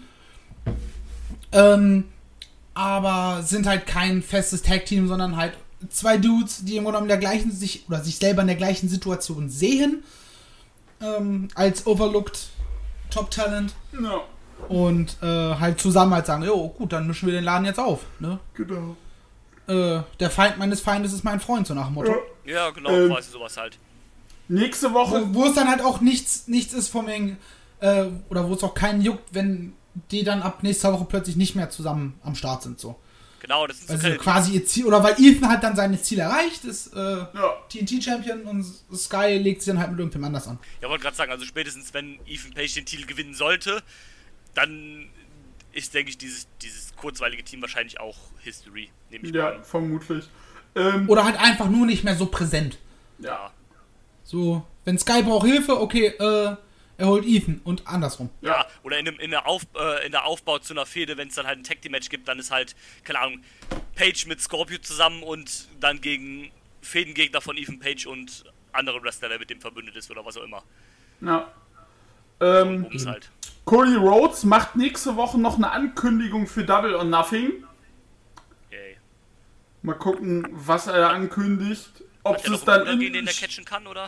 Ähm, aber sind halt kein festes Tag-Team, sondern halt zwei Dudes, die im Grunde genommen der gleichen, sich, oder sich selber in der gleichen Situation sehen. Ähm, als Overlooked Top-Talent. Ja, Und äh, halt zusammen halt sagen, jo, gut, dann mischen wir den Laden jetzt auf. Ne? genau. Äh, der Feind meines Feindes ist mein Freund, so nach dem Motto. Ja, genau, Ähm, quasi sowas halt. Nächste Woche... Wo, wo es dann halt auch nichts, nichts ist von wegen, äh, oder wo es auch keinen juckt, wenn die dann ab nächster Woche plötzlich nicht mehr zusammen am Start sind, so. Genau, das sind so Also keine, quasi ihr Ziel, oder weil Ethan hat dann sein Ziel erreicht, ist äh, Ja. T N T-Champion und Sky legt sich dann halt mit irgendwem anders an. ja, wollte gerade sagen, also spätestens wenn Ethan Page den Titel gewinnen sollte, dann ist, denke ich, dieses, dieses kurzweilige Team wahrscheinlich auch History, nehme ich mal Ja, an. vermutlich. Ähm, Oder halt einfach nur nicht mehr so präsent. Ja. So, wenn Sky braucht Hilfe, okay, äh, er holt Ethan und andersrum. Ja, oder in, dem, in, der Auf, äh, in der Aufbau zu einer Fehde, wenn es dann halt ein Tag Team Match gibt, dann ist halt, keine Ahnung, Page mit Scorpio zusammen und dann gegen Fädengegner von Ethan Page und andere Wrestler, der mit dem verbündet ist oder was auch immer. ja. So Ähm, Bums halt. Cody Rhodes macht nächste Woche noch eine Ankündigung für Double or Nothing. Yay. Mal gucken, was er ankündigt. Ob Hat er es noch dann einen Bruder, in... gegen den der catchen kann, oder?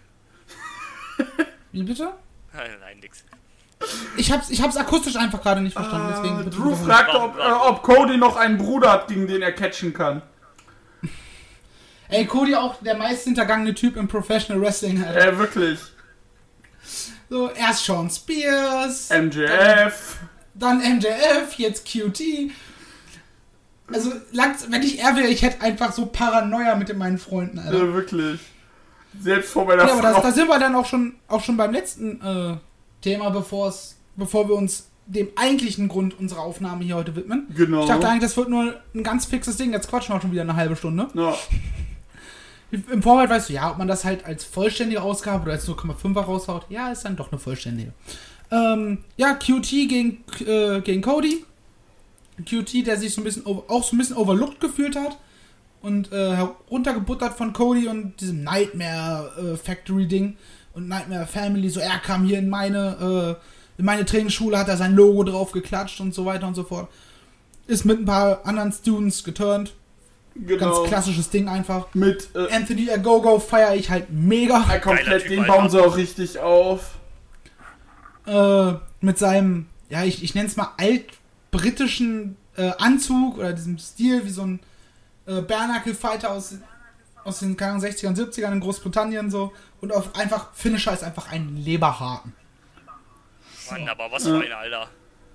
Wie bitte? Nein, nein, nix. Ich hab's, ich hab's akustisch einfach gerade nicht verstanden, deswegen Äh, bitte Drew wiederholen. fragt, ob, äh, ob Cody noch einen Bruder hat, gegen den er catchen kann. Ey, Cody auch der meist hintergangene Typ im Professional Wrestling, Alter. Äh, wirklich. So, erst Sean Spears, M J F. dann M J F, jetzt Q T. Also, langs- wenn ich er wäre, ich hätte einfach so Paranoia mit meinen Freunden, Alter. Äh, wirklich. Selbst vor meiner Ja, aber Frau. das, da sind wir dann auch schon, auch schon beim letzten äh, Thema, bevor's, bevor wir uns dem eigentlichen Grund unserer Aufnahme hier heute widmen. Genau. Ich dachte eigentlich, das wird nur ein ganz fixes Ding. Jetzt quatschen wir auch schon wieder eine halbe Stunde. Ja. Im Vorfeld weißt du, ja, ob man das halt als vollständige Ausgabe oder als null Komma fünfer raushaut. Ja, ist dann doch eine vollständige. Ähm, ja, Q T gegen, äh, gegen Cody. Q T, der sich so ein bisschen over, auch so ein bisschen overlooked gefühlt hat. Und äh, heruntergebuttert von Cody und diesem Nightmare äh, Factory Ding und Nightmare Family. So, er kam hier in meine, äh, in meine Trainingsschule, hat er sein Logo drauf geklatscht und so weiter und so fort. Ist mit ein paar anderen Students geturnt. Genau. Ganz klassisches Ding einfach. Mit, äh, Anthony Agogo feiere ich halt mega. äh, Geiler komplett, Typ, den Alter. bauen sie auch richtig auf. Äh, mit seinem, ja, ich, ich nenne es mal altbritischen äh, Anzug oder diesem Stil, wie so ein äh, Bare-Knuckle-Fighter aus, aus den keine Ahnung, sechzigern, siebzigern in Großbritannien so. Und auf einfach, Finisher ist einfach ein Leberhaken. Mann, aber was für eine, Alter.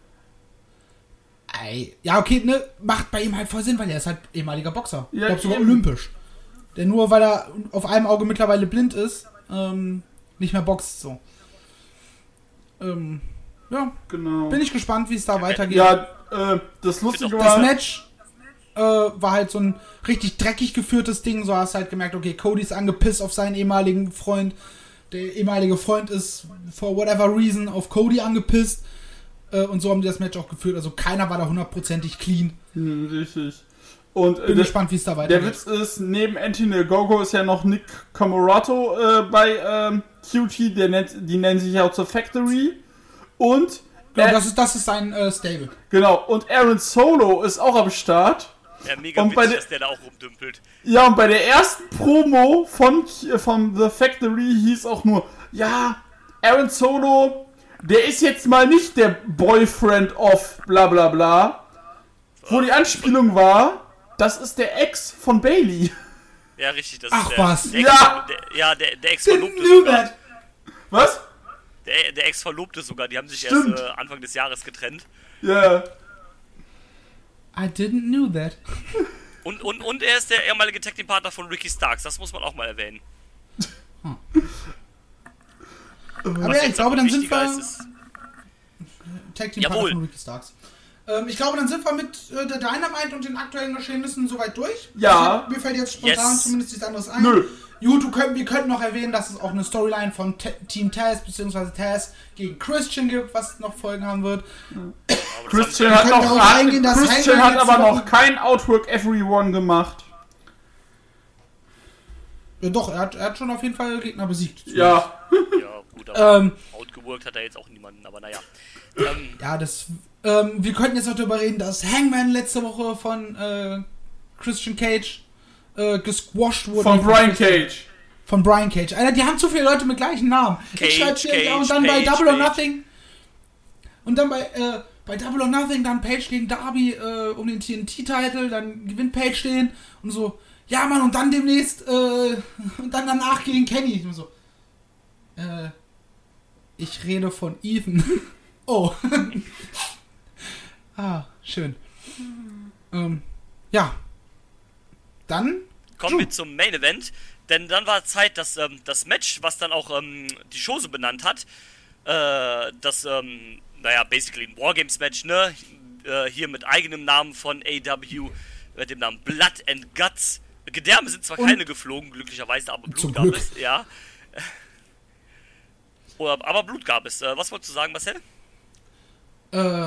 Ey, ja, okay, ne, macht bei ihm halt voll Sinn, weil er ist halt ehemaliger Boxer. Ja, ich glaube sogar eben. olympisch. Der nur, weil er auf einem Auge mittlerweile blind ist, ähm, nicht mehr boxt so. Ähm, ja, Genau. bin ich gespannt, wie es da weitergeht. Ja, äh, das Lustige Das war... Match äh, war halt so ein richtig dreckig geführtes Ding. So hast du halt gemerkt, okay, Cody ist angepisst auf seinen ehemaligen Freund. Der ehemalige Freund ist for whatever reason auf Cody angepisst. Äh, und so haben die das Match auch geführt. Also keiner war da hundertprozentig clean. Hm, richtig. Und äh, Bin der, gespannt, wie es da der weitergeht. Witz ist, neben Anthony Ogogo ist ja noch Nick Comoroto äh, bei ähm, Q T, der nennt, die nennen sich ja auch zur Factory. Und Ja, äh, das ist, das ist sein äh, Stable. genau, und Aaron Solo ist auch am Start. Ja, mega Und bei witzig, der- dass der da auch rumdümpelt. Ja, und bei der ersten Promo von, von The Factory hieß auch nur, ja, Aaron Solo, der ist jetzt mal nicht der Boyfriend of bla bla bla. Wo die Anspielung war, das ist der Ex von Bailey. Ja, richtig, das Ach ist der, was. der Ex, Ja. Der, ja, der, der Didn't Ex-Verlobte knew sogar. that. Was? Der, der Ex-Verlobte sogar, die haben sich Stimmt. erst äh, Anfang des Jahres getrennt. Ja. I didn't knew that. Und, und, und er ist der ehemalige Tag-Team-Partner von Ricky Starks, das muss man auch mal erwähnen. Aber ja, ich glaube, dann sind wichtiger wir... ist, ist Tag Team Jawohl. Partner von Ricky Starks. Ähm, ich glaube, dann sind wir mit äh, der Dynamite und den aktuellen Geschehnissen soweit durch. Ja. Also, mir fällt jetzt spontan Yes. zumindest nichts anderes ein. Nö. Gut, du könnt, wir könnten noch erwähnen, dass es auch eine Storyline von T- Team Taz bzw. Taz gegen Christian gibt, was noch Folgen haben wird. aber das Christian Wir hat können noch darauf hat, eingehen, dass Christian Hangman hat letzte aber noch Woche- kein Outwork Everyone gemacht. Ja, doch, er hat, er hat schon auf jeden Fall Gegner besiegt. Ja. haben, ja, gut, aber Ähm, outgeworkt hat er jetzt auch niemanden, aber naja. Ähm, ja, das. Ähm, wir könnten jetzt noch darüber reden, dass Hangman letzte Woche von äh, Christian Cage äh, gesquashed wurde. Von Brian Cage. Von Brian Cage. Alter, die haben zu viele Leute mit gleichen Namen. Cage, ich schreibe hier Cage, und dann bei Page, Double or Page. Nothing. Und dann bei, äh, bei Double or Nothing dann Page gegen Darby äh, um den T N T-Title, dann gewinnt Page den und so, ja Mann, und dann demnächst, äh, und dann danach gegen Kenny. Und so, äh, ich rede von Ethan. Oh. Ah, schön. Ähm, ja. Dann kommen wir zum Main Event, denn dann war Zeit, dass ähm, das Match, was dann auch ähm, die Show so benannt hat, äh, das, ähm, naja, basically ein Wargames-Match, ne, äh, hier mit eigenem Namen von A E W, mit dem Namen Blood and Guts. Gedärme sind zwar Und- keine geflogen, glücklicherweise, aber Blut Zum gab Glück. es, ja. Oder, aber Blut gab es. Äh, was wolltest du sagen, Marcel? Äh,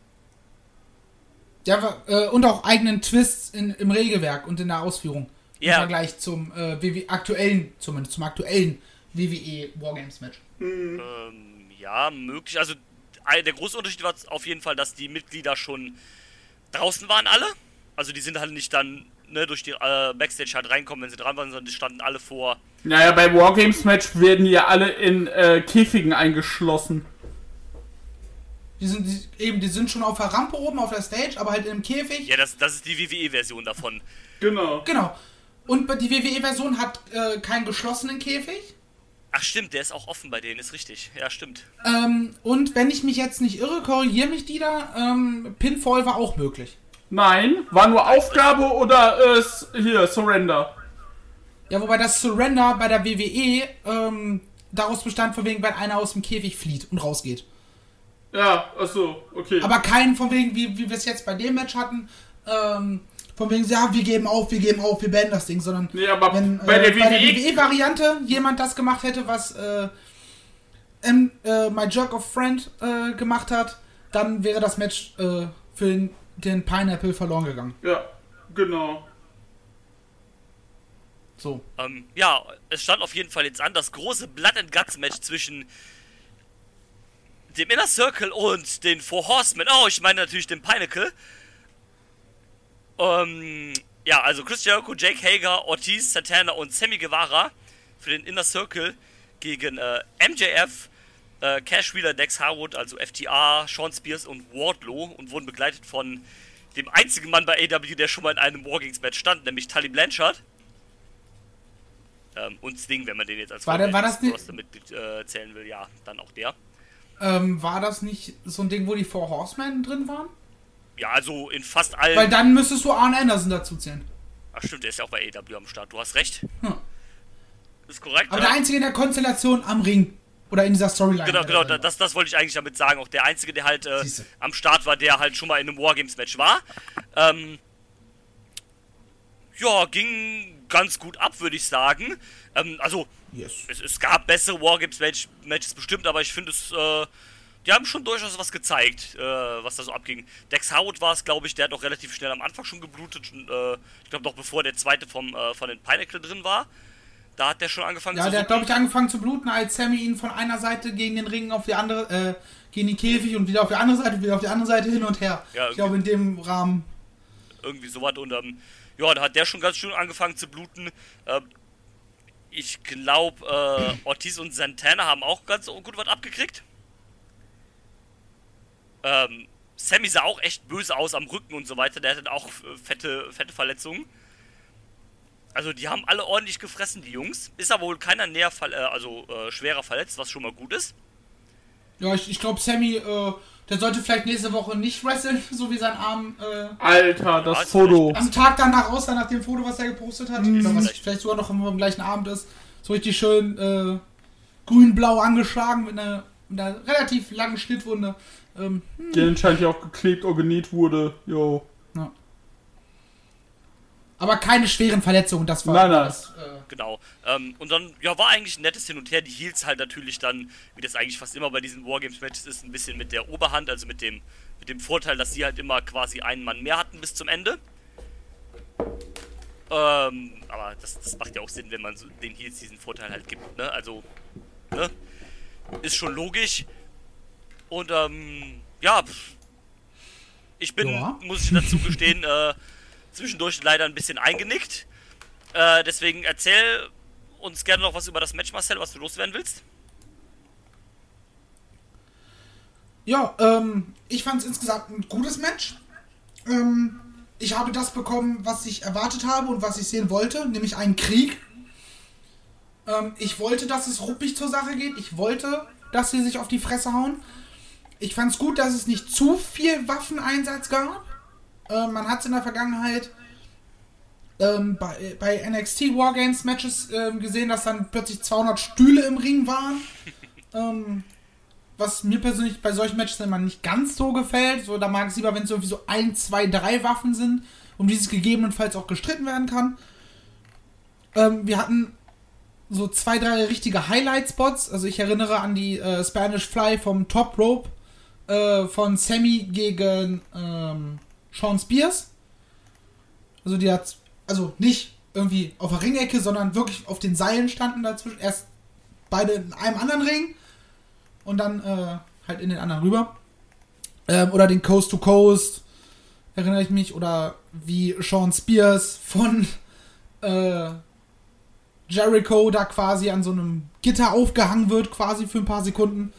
ja, wa- äh, und auch eigenen Twists in, im Regelwerk und in der Ausführung. Ja. Im Vergleich zum äh, W W aktuellen, zumindest zum aktuellen W W E Wargames Match. Ähm, ja, möglich. Also ein- der große Unterschied war auf jeden Fall, dass die Mitglieder schon draußen waren, alle. Also die sind halt nicht dann ne, durch die äh, Backstage halt reinkommen, wenn sie dran waren, sondern die standen alle vor. Naja, bei Wargames Match werden ja alle in äh, Käfigen eingeschlossen. Die sind die, eben, die sind schon auf der Rampe oben auf der Stage, aber halt in einem Käfig. Ja, das, das ist die W W E-Version davon. Genau. Genau. Und die W W E-Version hat äh, keinen geschlossenen Käfig. Ach stimmt, der ist auch offen bei denen, ist richtig. Ja, stimmt. Ähm, und wenn ich mich jetzt nicht irre, korrigiere mich die da, ähm, Pinfall war auch möglich. Nein, war nur Aufgabe oder äh, s- hier, Surrender. Ja, wobei das Surrender bei der W W E ähm, daraus bestand, von wegen, wenn einer aus dem Käfig flieht und rausgeht. Ja, achso, okay. Aber keinen von wegen, wie, wie wir es jetzt bei dem Match hatten, ähm, von wegen, ja, wir geben auf, wir geben auf, wir beenden das Ding, sondern Nee, aber wenn bei äh, der bei der W W E W W E-Variante jemand das gemacht hätte, was äh, M, äh, My Jerk of Friend äh, gemacht hat, dann wäre das Match äh, für den, den Pineapple verloren gegangen. Ja, genau. So. Ähm, ja, es stand auf jeden Fall jetzt an, das große Blood and Guts Match zwischen dem Inner Circle und den Four Horsemen. Oh, ich meine natürlich den Pinnacle. Ähm, ja, also Chris Jericho, Jake Hager, Ortiz, Santana und Sammy Guevara für den Inner Circle gegen äh, M J F, äh, Cash Wheeler, Dex Harwood, also F T R, Sean Spears und Wardlow und wurden begleitet von dem einzigen Mann bei A E W, der schon mal in einem Wargames-Match stand, nämlich Tully Blanchard. Ähm, und Sting, wenn man den jetzt als War der- war das nicht- Roster-Mitglied äh, zählen will, ja, dann auch der. Ähm, war das nicht so ein Ding, wo die Four Horsemen drin waren? Ja, also in fast allen... Weil dann müsstest du Arn Anderson dazu zählen. Ach stimmt, der ist ja auch bei A E W am Start, du hast recht. Hm. Ist korrekt, Aber ja? der einzige in der Konstellation am Ring. Oder in dieser Storyline. Genau, der genau, da drin das, das wollte ich eigentlich damit sagen. Auch der Einzige, der halt äh, Siehste. am Start war, der halt schon mal in einem Wargames-Match war. Ähm, ja, ging ganz gut ab, würde ich sagen. Ähm, also, war. Yes. es, es gab bessere Wargames-Matches bestimmt, aber ich finde es, äh, die haben schon durchaus was gezeigt, äh, was da so abging. Dex Howard war es, glaube ich, der hat auch relativ schnell am Anfang schon geblutet. Und, äh, ich glaube, noch bevor der zweite vom, äh, von den Pinnacle drin war. Da hat der schon angefangen ja, zu... Ja, der hat, glaube ich, angefangen zu bluten, als Sammy ihn von einer Seite gegen den Ring auf die andere, äh, gegen den Käfig und wieder auf die andere Seite, wieder auf die andere Seite hin und her. Ja, ich glaube, in dem Rahmen. Irgendwie sowas. Und, ähm, ja, da hat der schon ganz schön angefangen zu bluten. Ähm, ich glaube, äh, Ortiz und Santana haben auch ganz gut was abgekriegt. Ähm, Sammy sah auch echt böse aus am Rücken und so weiter. Der hatte auch fette, fette Verletzungen. Also die haben alle ordentlich gefressen, die Jungs. Ist aber wohl keiner näher, äh, also äh, schwerer verletzt, was schon mal gut ist. Ja, ich, ich glaube, Sammy, äh, der sollte vielleicht nächste Woche nicht wresteln, so wie sein Arm. Äh, Alter, das ja, Foto. Am Tag danach raus, dann nach dem Foto, was er gepostet hat. Mhm. Oder was vielleicht. vielleicht sogar noch am gleichen Abend ist. So richtig schön äh, grün-blau angeschlagen mit einer, mit einer relativ langen Schnittwunde. Ähm, hm. Die anscheinend ja auch geklebt oder genäht wurde. Jo. Ja. Aber keine schweren Verletzungen, das war nein, nein. das. Äh genau. Ähm, und dann, ja, war eigentlich ein nettes Hin und Her. Die Heels halt natürlich dann, wie das eigentlich fast immer bei diesen Wargames-Matches ist, ein bisschen mit der Oberhand, also mit dem, mit dem Vorteil, dass sie halt immer quasi einen Mann mehr hatten bis zum Ende. Ähm, aber das, das macht ja auch Sinn, wenn man so den Heels diesen Vorteil halt gibt, ne? Also, ne? Ist schon logisch. Und, ähm, ja, ich bin, ja. muss ich dazu gestehen, äh, zwischendurch leider ein bisschen eingenickt. Äh, deswegen erzähl uns gerne noch was über das Match, Marcel, was du loswerden willst. Ja, ähm, ich fand es insgesamt ein gutes Match. Ähm, ich habe das bekommen, was ich erwartet habe und was ich sehen wollte, nämlich einen Krieg. Ähm, ich wollte, dass es ruppig zur Sache geht. Ich wollte, dass sie sich auf die Fresse hauen. Ich fand es gut, dass es nicht zu viel Waffeneinsatz gab. Äh, man hat es in der Vergangenheit ähm, bei, bei N X T Wargames Matches ähm, gesehen, dass dann plötzlich zweihundert Stühle im Ring waren. ähm, was mir persönlich bei solchen Matches immer nicht ganz so gefällt. So, da mag es lieber, wenn es irgendwie so ein, zwei, drei Waffen sind, um dieses gegebenenfalls auch gestritten werden kann. Ähm, wir hatten so zwei, drei richtige Highlight-Spots. Also ich erinnere an die äh, Spanish Fly vom Top Rope äh, von Sammy gegen ähm, Sean Spears. Also die hat, also nicht irgendwie auf der Ringecke, sondern wirklich auf den Seilen standen dazwischen. Erst beide in einem anderen Ring und dann äh, halt in den anderen rüber. Ähm, oder den Coast to Coast, erinnere ich mich. Oder wie Sean Spears von äh, Jericho da quasi an so einem Gitter aufgehangen wird, quasi für ein paar Sekunden.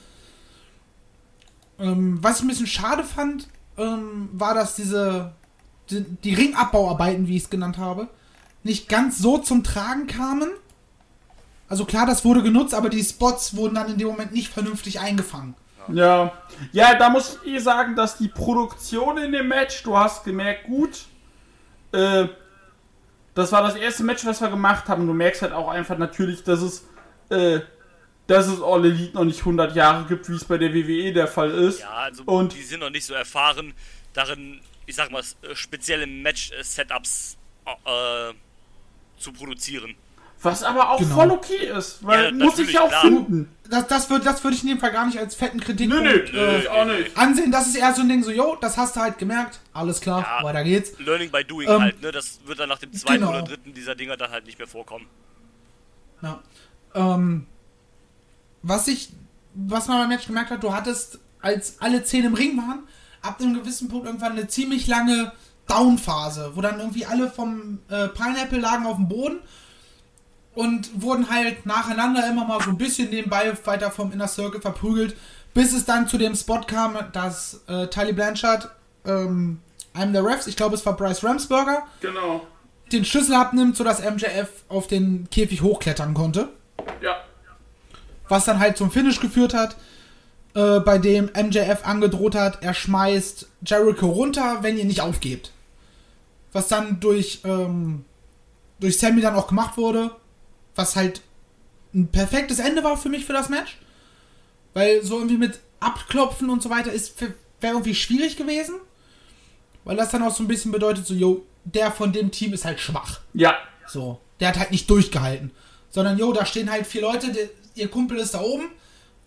Ähm, was ich ein bisschen schade fand, ähm, war, dass diese die, die Ringabbauarbeiten, wie ich es genannt habe, nicht ganz so zum Tragen kamen. Also klar, das wurde genutzt, aber die Spots wurden dann in dem Moment nicht vernünftig eingefangen. Ja, ja, da muss ich eh sagen, dass die Produktion in dem Match, du hast gemerkt, gut, äh, das war das erste Match, was wir gemacht haben. Du merkst halt auch einfach natürlich, dass es, äh, dass es All Elite noch nicht hundert Jahre gibt, wie es bei der W W E der Fall ist. Ja, also und die sind noch nicht so erfahren darin, ich sag mal, spezielle Match-Setups äh, zu produzieren. Was aber auch genau. voll okay ist, weil ja, muss ich ja auch klar. finden. Das, das würde das würd ich in dem Fall gar nicht als fetten Kritikpunkt nö, nö, äh, auch nicht. ansehen. Das ist eher so ein Ding, so, jo, das hast du halt gemerkt, alles klar, ja, weiter geht's. Learning by doing ähm, halt, ne, das wird dann nach dem zweiten genau. oder dritten dieser Dinger dann halt nicht mehr vorkommen. Ja, ähm, was ich, was man beim Match gemerkt hat, du hattest, als alle zehn im Ring waren, ab einem gewissen Punkt irgendwann eine ziemlich lange Down-Phase, wo dann irgendwie alle vom äh, Pineapple lagen auf dem Boden und wurden halt nacheinander immer mal so ein bisschen nebenbei weiter vom Inner Circle verprügelt, bis es dann zu dem Spot kam, dass äh, Tully Blanchard, ähm, einem der Refs, ich glaube es war Bryce Ramsberger, genau, den Schlüssel abnimmt, sodass M J F auf den Käfig hochklettern konnte. Ja. Was dann halt zum Finish geführt hat, äh, bei dem M J F angedroht hat, er schmeißt Jericho runter, wenn ihr nicht aufgebt. Was dann durch, ähm, durch Sammy dann auch gemacht wurde. Was halt ein perfektes Ende war für mich für das Match. Weil so irgendwie mit Abklopfen und so weiter ist wäre irgendwie schwierig gewesen. Weil das dann auch so ein bisschen bedeutet, so, yo, der von dem Team ist halt schwach. Ja. So, der hat halt nicht durchgehalten. Sondern, yo, da stehen halt vier Leute, der, ihr Kumpel ist da oben.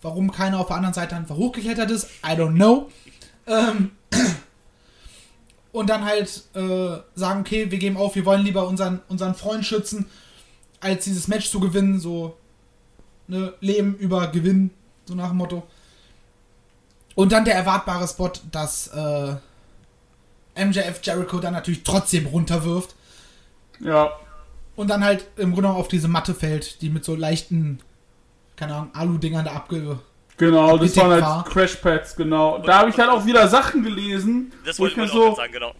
Warum keiner auf der anderen Seite einfach hochgeklettert ist, I don't know. Ähm, und dann halt äh, sagen, okay, wir geben auf, wir wollen lieber unseren, unseren Freund schützen, als dieses Match zu gewinnen, so ne, Leben über Gewinn, so nach dem Motto. Und dann der erwartbare Spot, dass äh, M J F Jericho dann natürlich trotzdem runterwirft. Ja. Und dann halt im Grunde genommen auf diese Matte fällt, die mit so leichten, keine Ahnung, Alu-Dingern da abge... Genau, das waren halt war. Crashpads, genau. Da habe ich halt auch wieder Sachen gelesen. Das wo ich wollte ich mir mir so auch sagen, genau.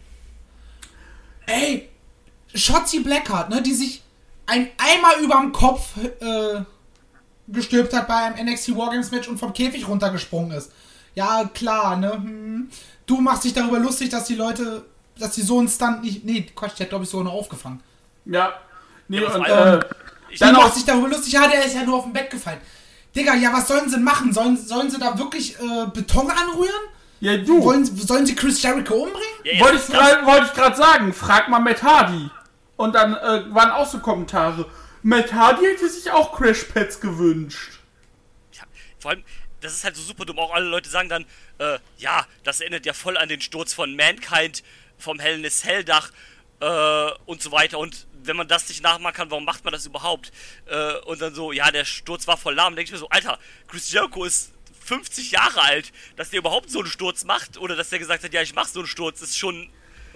Ey, Shotzi Blackheart, ne, die sich ein Eimer überm Kopf äh, gestülpt hat bei einem N X T Wargames Match und vom Käfig runtergesprungen ist. Ja, klar, ne, hm. Du machst dich darüber lustig, dass die Leute, dass die so einen Stunt nicht, nee, Quatsch, der hat glaube ich sogar noch aufgefangen. Ja. Nee, Ja, und vor allem- äh, Ich dann Die auch, macht sich darüber lustig, ja, der ist ja nur auf dem Bett gefallen. Digga, ja, was sollen sie machen? Sollen, sollen sie da wirklich äh, Beton anrühren? ja du, Wollen, sollen sie Chris Jericho umbringen? Ja, jetzt wollte ich ist gerade wollte ich gerade sagen, frag mal Matt Hardy. Und dann äh, waren auch so Kommentare. Matt Hardy hätte sich auch Crashpads gewünscht. Ja, vor allem, das ist halt so super dumm. Auch alle Leute sagen dann, äh, ja, das erinnert ja voll an den Sturz von Mankind, vom Hell in a Cell Dach äh, und so weiter. Und wenn man das nicht nachmachen kann, warum macht man das überhaupt? Äh, und dann so, ja, der Sturz war voll lahm. Denke ich mir so, Alter, Chris Jericho ist fünfzig Jahre alt, dass der überhaupt so einen Sturz macht oder dass der gesagt hat, ja, ich mach so einen Sturz, ist schon...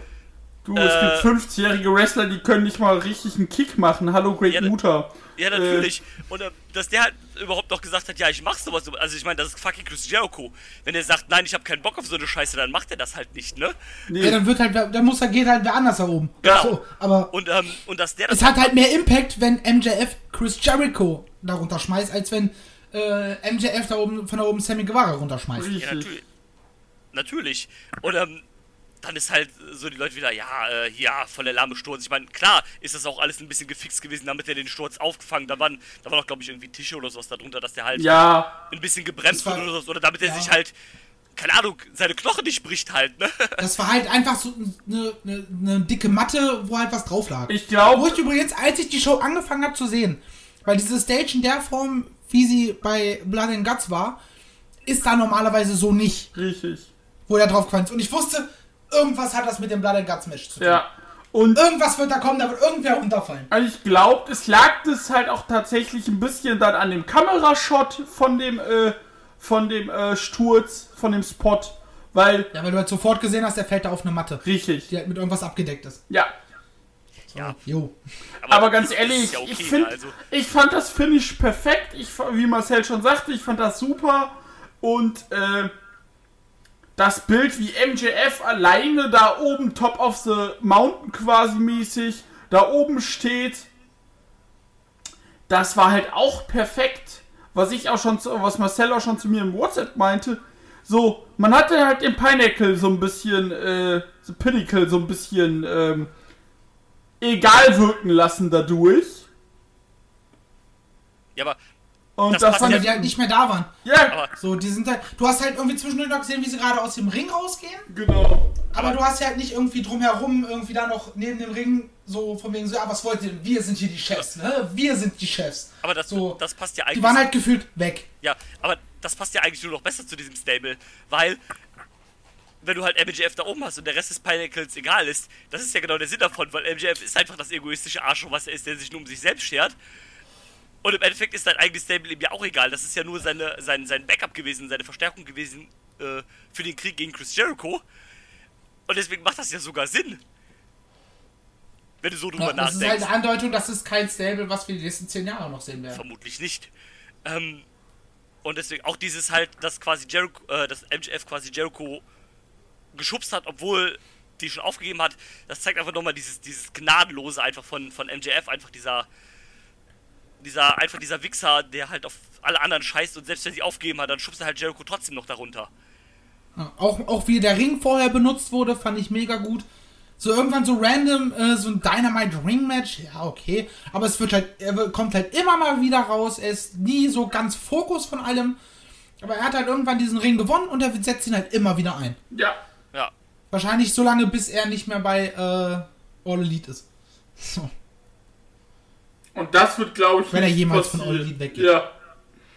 Du, es Äh, gibt fünfzigjährige Wrestler, die können nicht mal richtig einen Kick machen. Hallo, Great Ja, da- Muta. Ja, natürlich. Und äh, dass der halt überhaupt noch gesagt hat, ja, ich mach sowas. Also ich meine, das ist fucking Chris Jericho. Wenn er sagt, nein, ich habe keinen Bock auf so eine Scheiße, dann macht er das halt nicht, ne? Nee. Ja, dann wird halt, dann muss er, geht halt wer anders da oben. Genau. So, aber Und, ähm, und dass der das es hat halt mehr Impact, wenn M J F Chris Jericho da runterschmeißt, als wenn äh, M J F da oben, von da oben Sammy Guevara runterschmeißt. Ja, Richtig. natürlich. Natürlich. Und ähm, dann ist halt so die Leute wieder, ja, äh, ja, voller lahme Sturz. Ich meine, klar ist das auch alles ein bisschen gefixt gewesen, damit er den Sturz aufgefangen. Da waren, da waren auch, glaube ich, irgendwie Tische oder sowas darunter, dass der halt Ja, ein bisschen gebremst Das war- wird oder so. Oder damit er ja. sich halt, keine Ahnung, seine Knochen nicht bricht halt, ne? Das war halt einfach so eine, eine, eine dicke Matte, wo halt was drauf lag. ich glaube, Wo ich übrigens, als ich die Show angefangen habe zu sehen, weil diese Stage in der Form, wie sie bei Blood and Guts war, ist da normalerweise so nicht, richtig. wo der drauf quanzt. Und ich wusste, irgendwas hat das mit dem Blood and Guts Match zu tun. Ja. Und Irgendwas wird da kommen, da wird irgendwer runterfallen. also ich glaube, es lag das halt auch tatsächlich ein bisschen dann an dem Kamerashot von dem, äh, von dem äh, Sturz, von dem Spot, weil, Ja, weil du halt sofort gesehen hast, der fällt da auf eine Matte, richtig, die halt mit irgendwas abgedeckt ist. ja. Ja. Jo. Aber ganz das ehrlich, ist ja okay, ich finde, also. ich fand das Finish perfekt. Ich, wie Marcel schon sagte, ich fand das super. Und äh, das Bild, wie M J F alleine da oben, top of the mountain quasi mäßig, da oben steht, das war halt auch perfekt. Was ich auch schon, zu, was Marcel auch schon zu mir im WhatsApp meinte, so, man hatte halt den Pinnacle so ein bisschen, äh, so Pinnacle so ein bisschen, ähm, egal wirken lassen dadurch. Ja, aber Und Das das, passt fand Weil ich, die halt nicht mehr da waren. ja, Aber- So, die sind halt. Du hast halt irgendwie zwischendurch noch gesehen, wie sie gerade aus dem Ring rausgehen. genau. Aber du hast ja halt nicht irgendwie drumherum, irgendwie da noch neben dem Ring, so von wegen so, ja, was wollt ihr denn? Wir sind hier die Chefs, ne? Wir sind die Chefs. aber das, So, das passt ja eigentlich. Die waren halt gefühlt weg. Ja, aber das passt ja eigentlich nur noch besser zu diesem Stable, weil wenn du halt M J F da oben hast und der Rest des Pinnacles egal ist, das ist ja genau der Sinn davon, weil M J F ist einfach das egoistische Arschloch, was er ist, der sich nur um sich selbst schert. Und im Endeffekt ist sein eigenes Stable ihm ja auch egal. Das ist ja nur seine, sein, sein Backup gewesen, seine Verstärkung gewesen äh, für den Krieg gegen Chris Jericho. Und deswegen macht das ja sogar Sinn. Wenn du so drüber Ja, das ist nachdenkst. halt eine Andeutung, das ist kein Stable, was wir die nächsten zehn Jahre noch sehen werden. Vermutlich nicht. Ähm, und deswegen auch dieses halt, dass quasi Jericho, äh, dass M J F quasi Jericho geschubst hat, obwohl die schon aufgegeben hat, das zeigt einfach nochmal dieses, dieses Gnadenlose einfach von, von M J F, einfach dieser, dieser, einfach dieser Wichser, der halt auf alle anderen scheißt und selbst wenn sie aufgegeben hat, dann schubst er halt Jericho trotzdem noch darunter. Ja, auch, auch wie der Ring vorher benutzt wurde, fand ich mega gut. So irgendwann so random, äh, so ein Dynamite Ring Match, ja okay, aber es wird halt, er wird, kommt halt immer mal wieder raus, er ist nie so ganz Fokus von allem, aber er hat halt irgendwann diesen Ring gewonnen und er setzt ihn halt immer wieder ein. Ja. Ja. Wahrscheinlich so lange, bis er nicht mehr bei äh, All Elite ist. So. Und das wird, glaube ich, Wenn er nicht jemals von passieren. All Elite weggeht. Ja.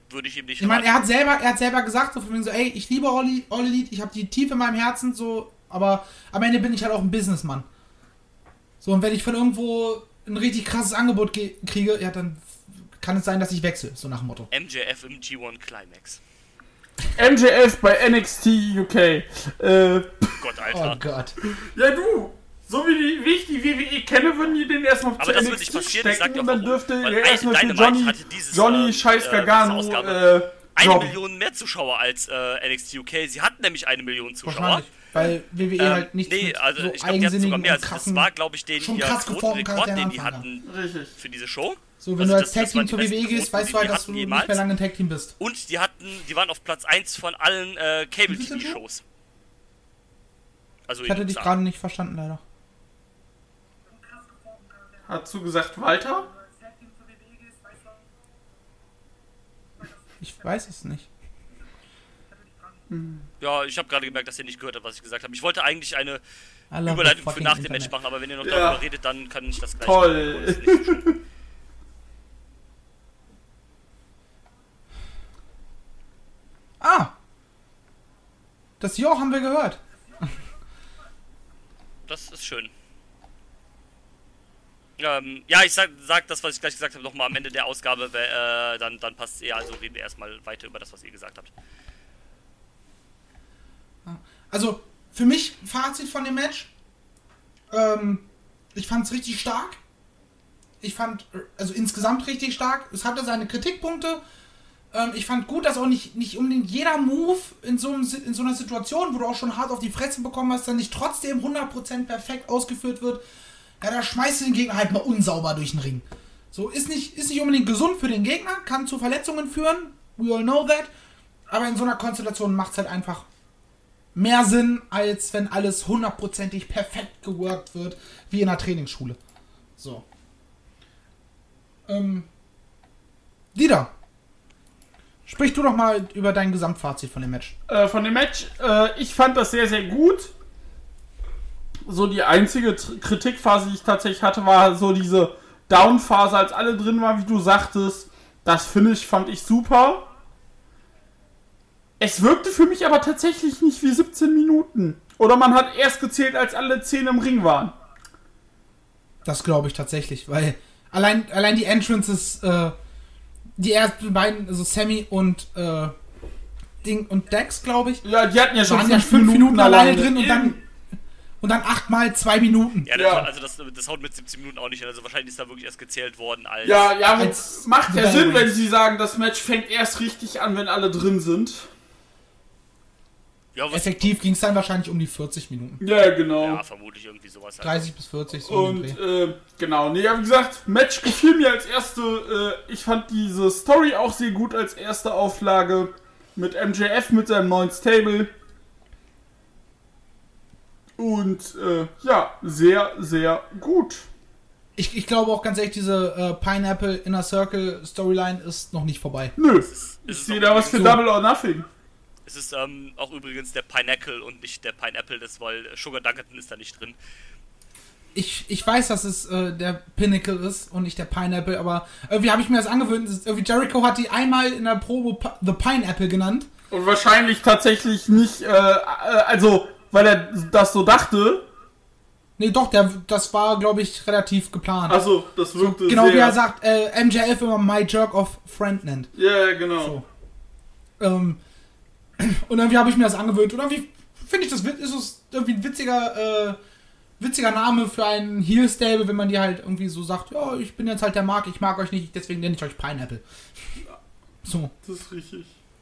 würde ich ihm nicht Ich meine, raten. er hat selber, er hat selber gesagt, so von wegen so, ey, ich liebe All, All Elite, ich habe die Tiefe in meinem Herzen, so, aber am Ende bin ich halt auch ein Businessmann. So, und wenn ich von irgendwo ein richtig krasses Angebot ge- kriege, ja, dann kann es sein, dass ich wechsle, so nach dem Motto. M J F im G eins Climax. M J F bei N X T U K. Äh, Gott, Alter. Oh Gott. ja, du. So wie, die, wie ich die W W E kenne, würden die den erstmal Aber zu das N wird X nicht T passieren, ich sag stecken dir und auch dann warum. dürfte Weil er erstmal für Dynamite Johnny, hatte dieses, Johnny äh, Scheiß äh, Gargano diese äh, Eine jobben. Million mehr Zuschauer als äh, N X T U K. Sie hatten nämlich eine Million Zuschauer. Wahrscheinlich. Weil W W E Ähm, halt nicht nee, mit also so ich glaube, die hatten sogar eigensinnigen mehr. und Also das krassen, war, glaube ich, den schon ihr krass geformten Quotenrekord, den die Charakteren hatten Richtig. für diese Show. So, wenn Also du das- als Tag das waren Team die zur W W E besten gehst, Quoten, weißt die du halt, die dass hatten du jemals. nicht mehr lange ein Tag Team bist. Und die hatten, die waren auf Platz eins von allen äh, Cable-T Wie bist du? V-Shows. Also Ich in hatte den dich U S A. gerade nicht verstanden, leider. Hast du gesagt Walter? Ich weiß es nicht. Ja, ich habe gerade gemerkt, dass ihr nicht gehört habt, was ich gesagt habe. Ich wollte eigentlich eine I love Überleitung the für fucking nach dem Internet. Match machen, aber wenn ihr noch Ja. darüber redet, dann kann ich das gleich Toll. machen. Das ist nicht so schlimm. Ah! Das Jo haben wir gehört. Das ist schön. Ähm, ja, ich sag, sag das, was ich gleich gesagt habe, nochmal am Ende der Ausgabe, äh, dann, dann passt es eher. Also reden wir erstmal weiter über das, was ihr gesagt habt. Also, für mich, Fazit von dem Match. Ähm, ich fand es richtig stark. Ich fand, also insgesamt richtig stark. Es hatte seine Kritikpunkte. Ähm, ich fand gut, dass auch nicht, nicht unbedingt jeder Move in so, einem, in so einer Situation, wo du auch schon hart auf die Fresse bekommen hast, dann nicht trotzdem hundert Prozent perfekt ausgeführt wird. Ja, da schmeißt du den Gegner halt mal unsauber durch den Ring. So, ist nicht, ist nicht unbedingt gesund für den Gegner, kann zu Verletzungen führen. We all know that. Aber in so einer Konstellation macht es halt einfach mehr Sinn, als wenn alles hundertprozentig perfekt geworkt wird, wie in einer Trainingsschule. So. Ähm. Dieter. Sprich du doch mal über dein Gesamtfazit von dem Match. Äh, von dem Match, äh, ich fand das sehr, sehr gut. So die einzige Tr- Kritikphase, die ich tatsächlich hatte, war so diese Down-Phase, als alle drin waren, wie du sagtest. Das Finish fand ich super. Es wirkte für mich aber tatsächlich nicht wie siebzehn Minuten. Oder man hat erst gezählt, als alle zehn im Ring waren. Das glaube ich tatsächlich, weil allein, allein die Entrances, äh, die ersten beiden, also Sammy und äh, Ding und Dex, glaube ich, Ja, die hatten ja schon waren ja fünf, fünf Minuten alleine drin und Eben. dann und dann achtmal zwei Minuten. Ja, das, Ja. also das, das haut mit siebzehn Minuten auch nicht hin. Also wahrscheinlich ist da wirklich erst gezählt worden als... Ja, ja, Als macht ja Bell Sinn, wenn Rings. sie sagen, das Match fängt erst richtig an, wenn alle drin sind. ja, was, Effektiv ging es dann wahrscheinlich um die vierzig Minuten. Ja, genau. ja, vermutlich irgendwie sowas. Halt. dreißig bis vierzig, so im Und Dreh. äh, genau, nee, wie gesagt, Match gefiel mir als erste. Äh, ich fand diese Story auch sehr gut als erste Auflage. Mit M J F mit seinem neuen Stable. Und äh, ja, sehr, sehr gut. Ich, ich glaube auch ganz ehrlich, diese äh, Pineapple Inner Circle Storyline ist noch nicht vorbei. Nö, ist ich es sehe auch da was für so. Double or Nothing. Es ist ähm, auch übrigens der Pineapple und nicht der Pineapple, das, weil Sugar Dunkerton ist da nicht drin. Ich, ich weiß, dass es äh, der Pinnacle ist und nicht der Pineapple, aber irgendwie habe ich mir das angewöhnt. Es ist Irgendwie Jericho hat die einmal in der Promo Pi- The Pineapple genannt. Und wahrscheinlich tatsächlich nicht, äh, äh, also, weil er das so dachte. Nee, doch, der, das war, glaube ich, relativ geplant. Achso, das wirkte genau sehr... wie er sagt, äh, M J F immer My Jerk of Friend nennt. Ja, genau. So. Ähm, und irgendwie habe ich mir das angewöhnt. Und irgendwie finde ich das wit- ist es irgendwie ein witziger, äh, witziger Name für einen Heel-Stable, wenn man die halt irgendwie so sagt, ja, ich bin jetzt halt der Mark, ich mag euch nicht, deswegen nenne ich euch Pineapple. So. Das ist richtig.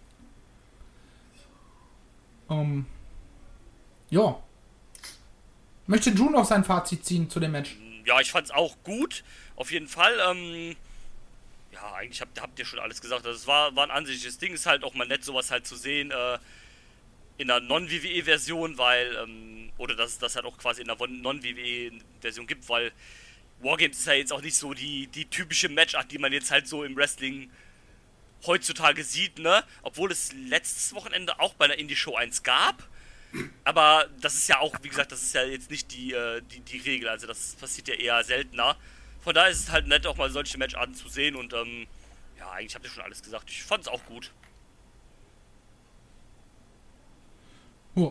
Ähm, ja. Möchte Drew noch sein Fazit ziehen zu dem Match? Ja, ich fand's auch gut, auf jeden Fall. Ähm, ja, eigentlich habt, habt ihr schon alles gesagt. Also es war, war ein ansichtliches Ding. Ist halt auch mal nett, sowas halt zu sehen äh, in einer Non-W W E-Version, weil, ähm, oder dass es das halt auch quasi in einer Non-W W E-Version gibt, weil Wargames ist ja jetzt auch nicht so die, die typische Matchart, die man jetzt halt so im Wrestling heutzutage sieht, ne? Obwohl es letztes Wochenende auch bei einer Indie-Show eins gab. Aber das ist ja auch, wie gesagt, das ist ja jetzt nicht die, äh, die, die Regel, also das passiert ja eher seltener. Von daher ist es halt nett, auch mal solche Matcharten zu sehen und ähm, Ja, eigentlich habt ihr schon alles gesagt. Ich fand's auch gut. Oh.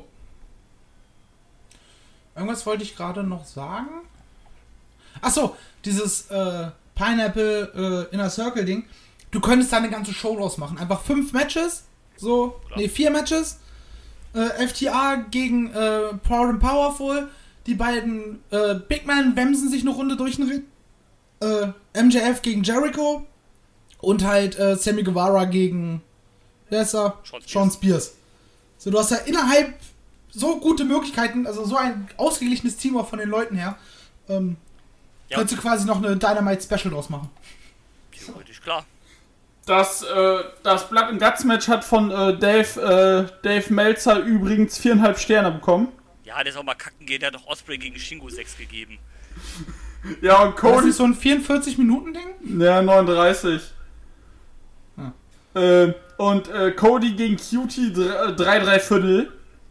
Irgendwas wollte ich gerade noch sagen. Achso, dieses äh, Pineapple äh, Inner Circle Ding. Du könntest da eine ganze Show draus machen. Einfach fünf Matches. So, Klar. nee, vier Matches. Äh, F T R gegen äh, Proud and Powerful. Die beiden äh, Big Men wemsen sich eine Runde durch den Ring. Äh, M J F gegen Jericho. Und halt äh, Sammy Guevara gegen, wer ist er? Sean Spears. Sean Spears. So, du hast ja innerhalb so gute Möglichkeiten, also so ein ausgeglichenes Team auch von den Leuten her. Ähm, Ja. Könntest du quasi noch eine Dynamite Special draus machen. Theoretisch, klar. Das, äh, das Blood and Guts Match hat von äh, Dave, äh, Dave Meltzer übrigens viereinhalb Sterne bekommen. Ja, der soll mal kacken gehen, der hat doch Osprey gegen Shingo sechs gegeben. Ja, und Das Cody. ist so ein vierundvierzig-Minuten-Ding? Ja, neununddreißig. Ah. Äh, und äh, Cody gegen Cutie drei, drei Viertel.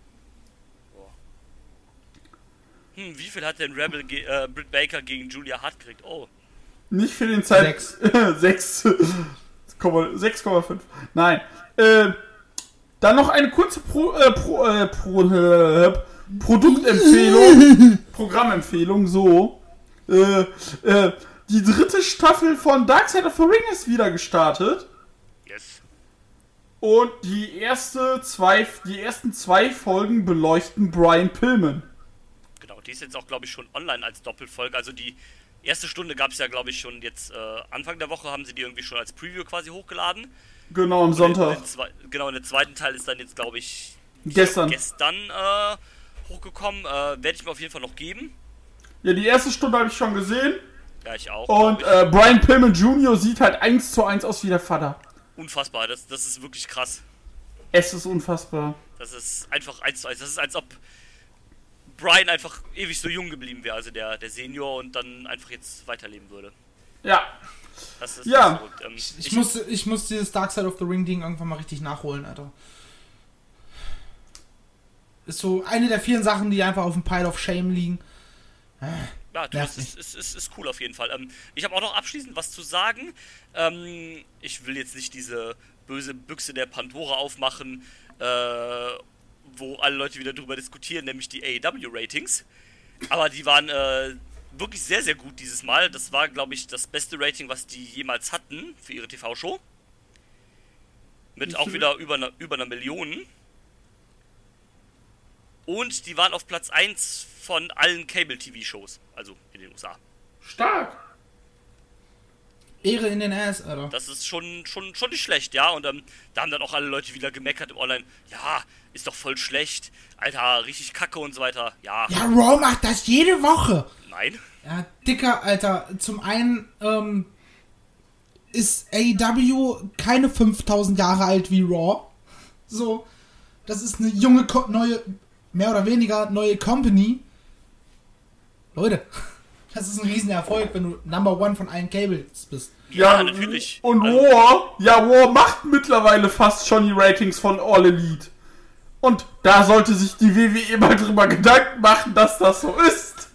Hm, wie viel hat denn Rebel ge äh, Britt Baker gegen Julia Hart gekriegt? Oh. Nicht für den Zeit. Sechs. Sechs. sechs Komma fünf. Nein. Äh, dann noch eine kurze Pro, äh, Pro, äh, Pro, äh, Produktempfehlung. Programmempfehlung, so. Äh, äh, die dritte Staffel von Dark Side of the Ring ist wieder gestartet. Yes. Und die erste zwei, die ersten zwei Folgen beleuchten Brian Pillman. Genau, die ist jetzt auch, glaube ich, schon online als Doppelfolge. Also die erste Stunde gab es ja, glaube ich, schon jetzt äh, Anfang der Woche haben sie die irgendwie schon als Preview quasi hochgeladen. Genau, am Und Sonntag. In, in zwei, genau, und der zweite Teil ist dann jetzt, glaube ich, Gestern. gestern äh, hochgekommen. Äh, Werde ich mir auf jeden Fall noch geben. Ja, die erste Stunde habe ich schon gesehen. Ja, ich auch. Und glaub ich. äh, Brian Pillman Junior sieht halt eins zu eins aus wie der Vater. Unfassbar, das, das ist wirklich krass. Es ist unfassbar. Das ist einfach eins zu eins. Das ist, als ob Brian einfach ewig so jung geblieben wäre, also der, der Senior, und dann einfach jetzt weiterleben würde. Ja. Das ist Ja. verrückt. Ähm, Ich, ich, muss, ich muss dieses Dark Side of the Ring Ding irgendwann mal richtig nachholen, Alter. Ist so eine der vielen Sachen, die einfach auf dem Pile of Shame liegen. Ja, du, Nervt das ist, ist, ist, ist cool auf jeden Fall. Ähm, ich habe auch noch abschließend was zu sagen. Ähm, ich will jetzt nicht diese böse Büchse der Pandora aufmachen, äh, wo alle Leute wieder drüber diskutieren, nämlich die A E W-Ratings. Aber die waren äh, wirklich sehr, sehr gut dieses Mal. Das war, glaube ich, das beste Rating, was die jemals hatten für ihre T V-Show. Mit auch wieder über einer über einer Million. Und die waren auf Platz eins von allen Cable-T V-Shows, also in den U S A. Stark. Ehre in den Ass, Alter. Das ist schon, schon, schon nicht schlecht, ja. Und ähm, da haben dann auch alle Leute wieder gemeckert im Online. Ja, ist doch voll schlecht. Alter, richtig kacke und so weiter. Ja, Ja, Raw macht das jede Woche. nein. Ja, Dicker, Alter. Zum einen ähm, ist A E W keine fünftausend Jahre alt wie Raw. So, das ist eine junge, Ko- neue, mehr oder weniger neue Company. Leute, das ist ein Riesenerfolg, wenn du Number One von allen Cables bist. Ja, natürlich. Und Also- War, ja, War macht mittlerweile fast schon die Ratings von All Elite. Und da sollte sich die W W E mal drüber Gedanken machen, dass das so ist.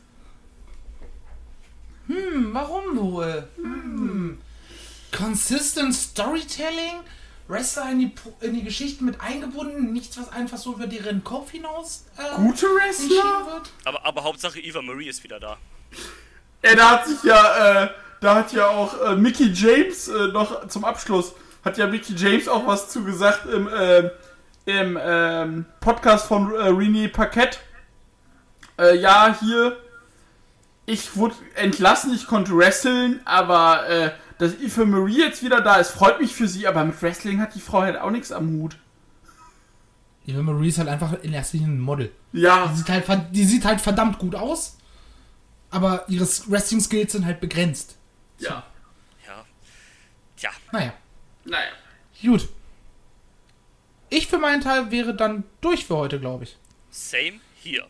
Hm, warum wohl? Hm. Consistent Storytelling? Wrestler in die, in die Geschichten mit eingebunden? Nichts, was einfach so über deren Kopf hinaus äh, Gute entschieden Wrestler? wird? Aber, aber Hauptsache Eva Marie ist wieder da. Ey, da hat sich ja, äh, da hat ja auch äh, Mickie James äh, noch zum Abschluss, hat ja Mickie James auch was zugesagt im, äh, im ähm, Podcast von äh, Renee Paquette. Äh, ja, hier, ich wurde entlassen, ich konnte wresteln, aber äh, dass Eva Marie jetzt wieder da ist, freut mich für sie, aber mit Wrestling hat die Frau halt auch nichts am Hut. Eva Marie ist halt einfach in erster Linie ein Model. Ja, Die sieht halt, ver- die sieht halt verdammt gut aus, aber ihre Wrestling-Skills sind halt begrenzt. ja, Ja. Tja, Naja, naja. gut. Ich für meinen Teil wäre dann durch für heute, glaube ich. same hier.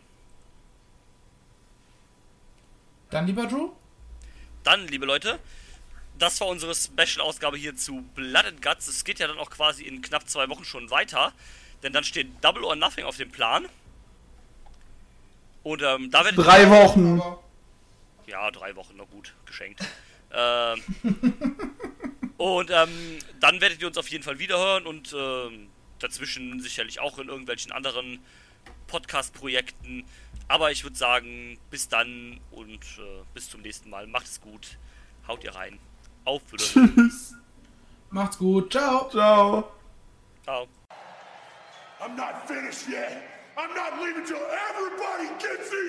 Dann, lieber Drew? Dann, liebe Leute, das war unsere Special-Ausgabe hier zu Blood and Guts. Es geht ja dann auch quasi in knapp zwei Wochen schon weiter, denn dann steht Double or Nothing auf dem Plan. Und ähm, da werdet Drei Wochen. Aber Ja, drei Wochen, na gut, geschenkt. Ähm, Und ähm, dann werdet ihr uns auf jeden Fall wiederhören und ähm, dazwischen sicherlich auch in irgendwelchen anderen Podcast-Projekten. Aber ich würde sagen, bis dann und äh, bis zum nächsten Mal. Macht es gut. Haut ihr rein. Auf Wiedersehen. Tschüss. Macht's gut. Ciao. Ciao. Ciao. I'm not finished yet. I'm not leaving till everybody gets the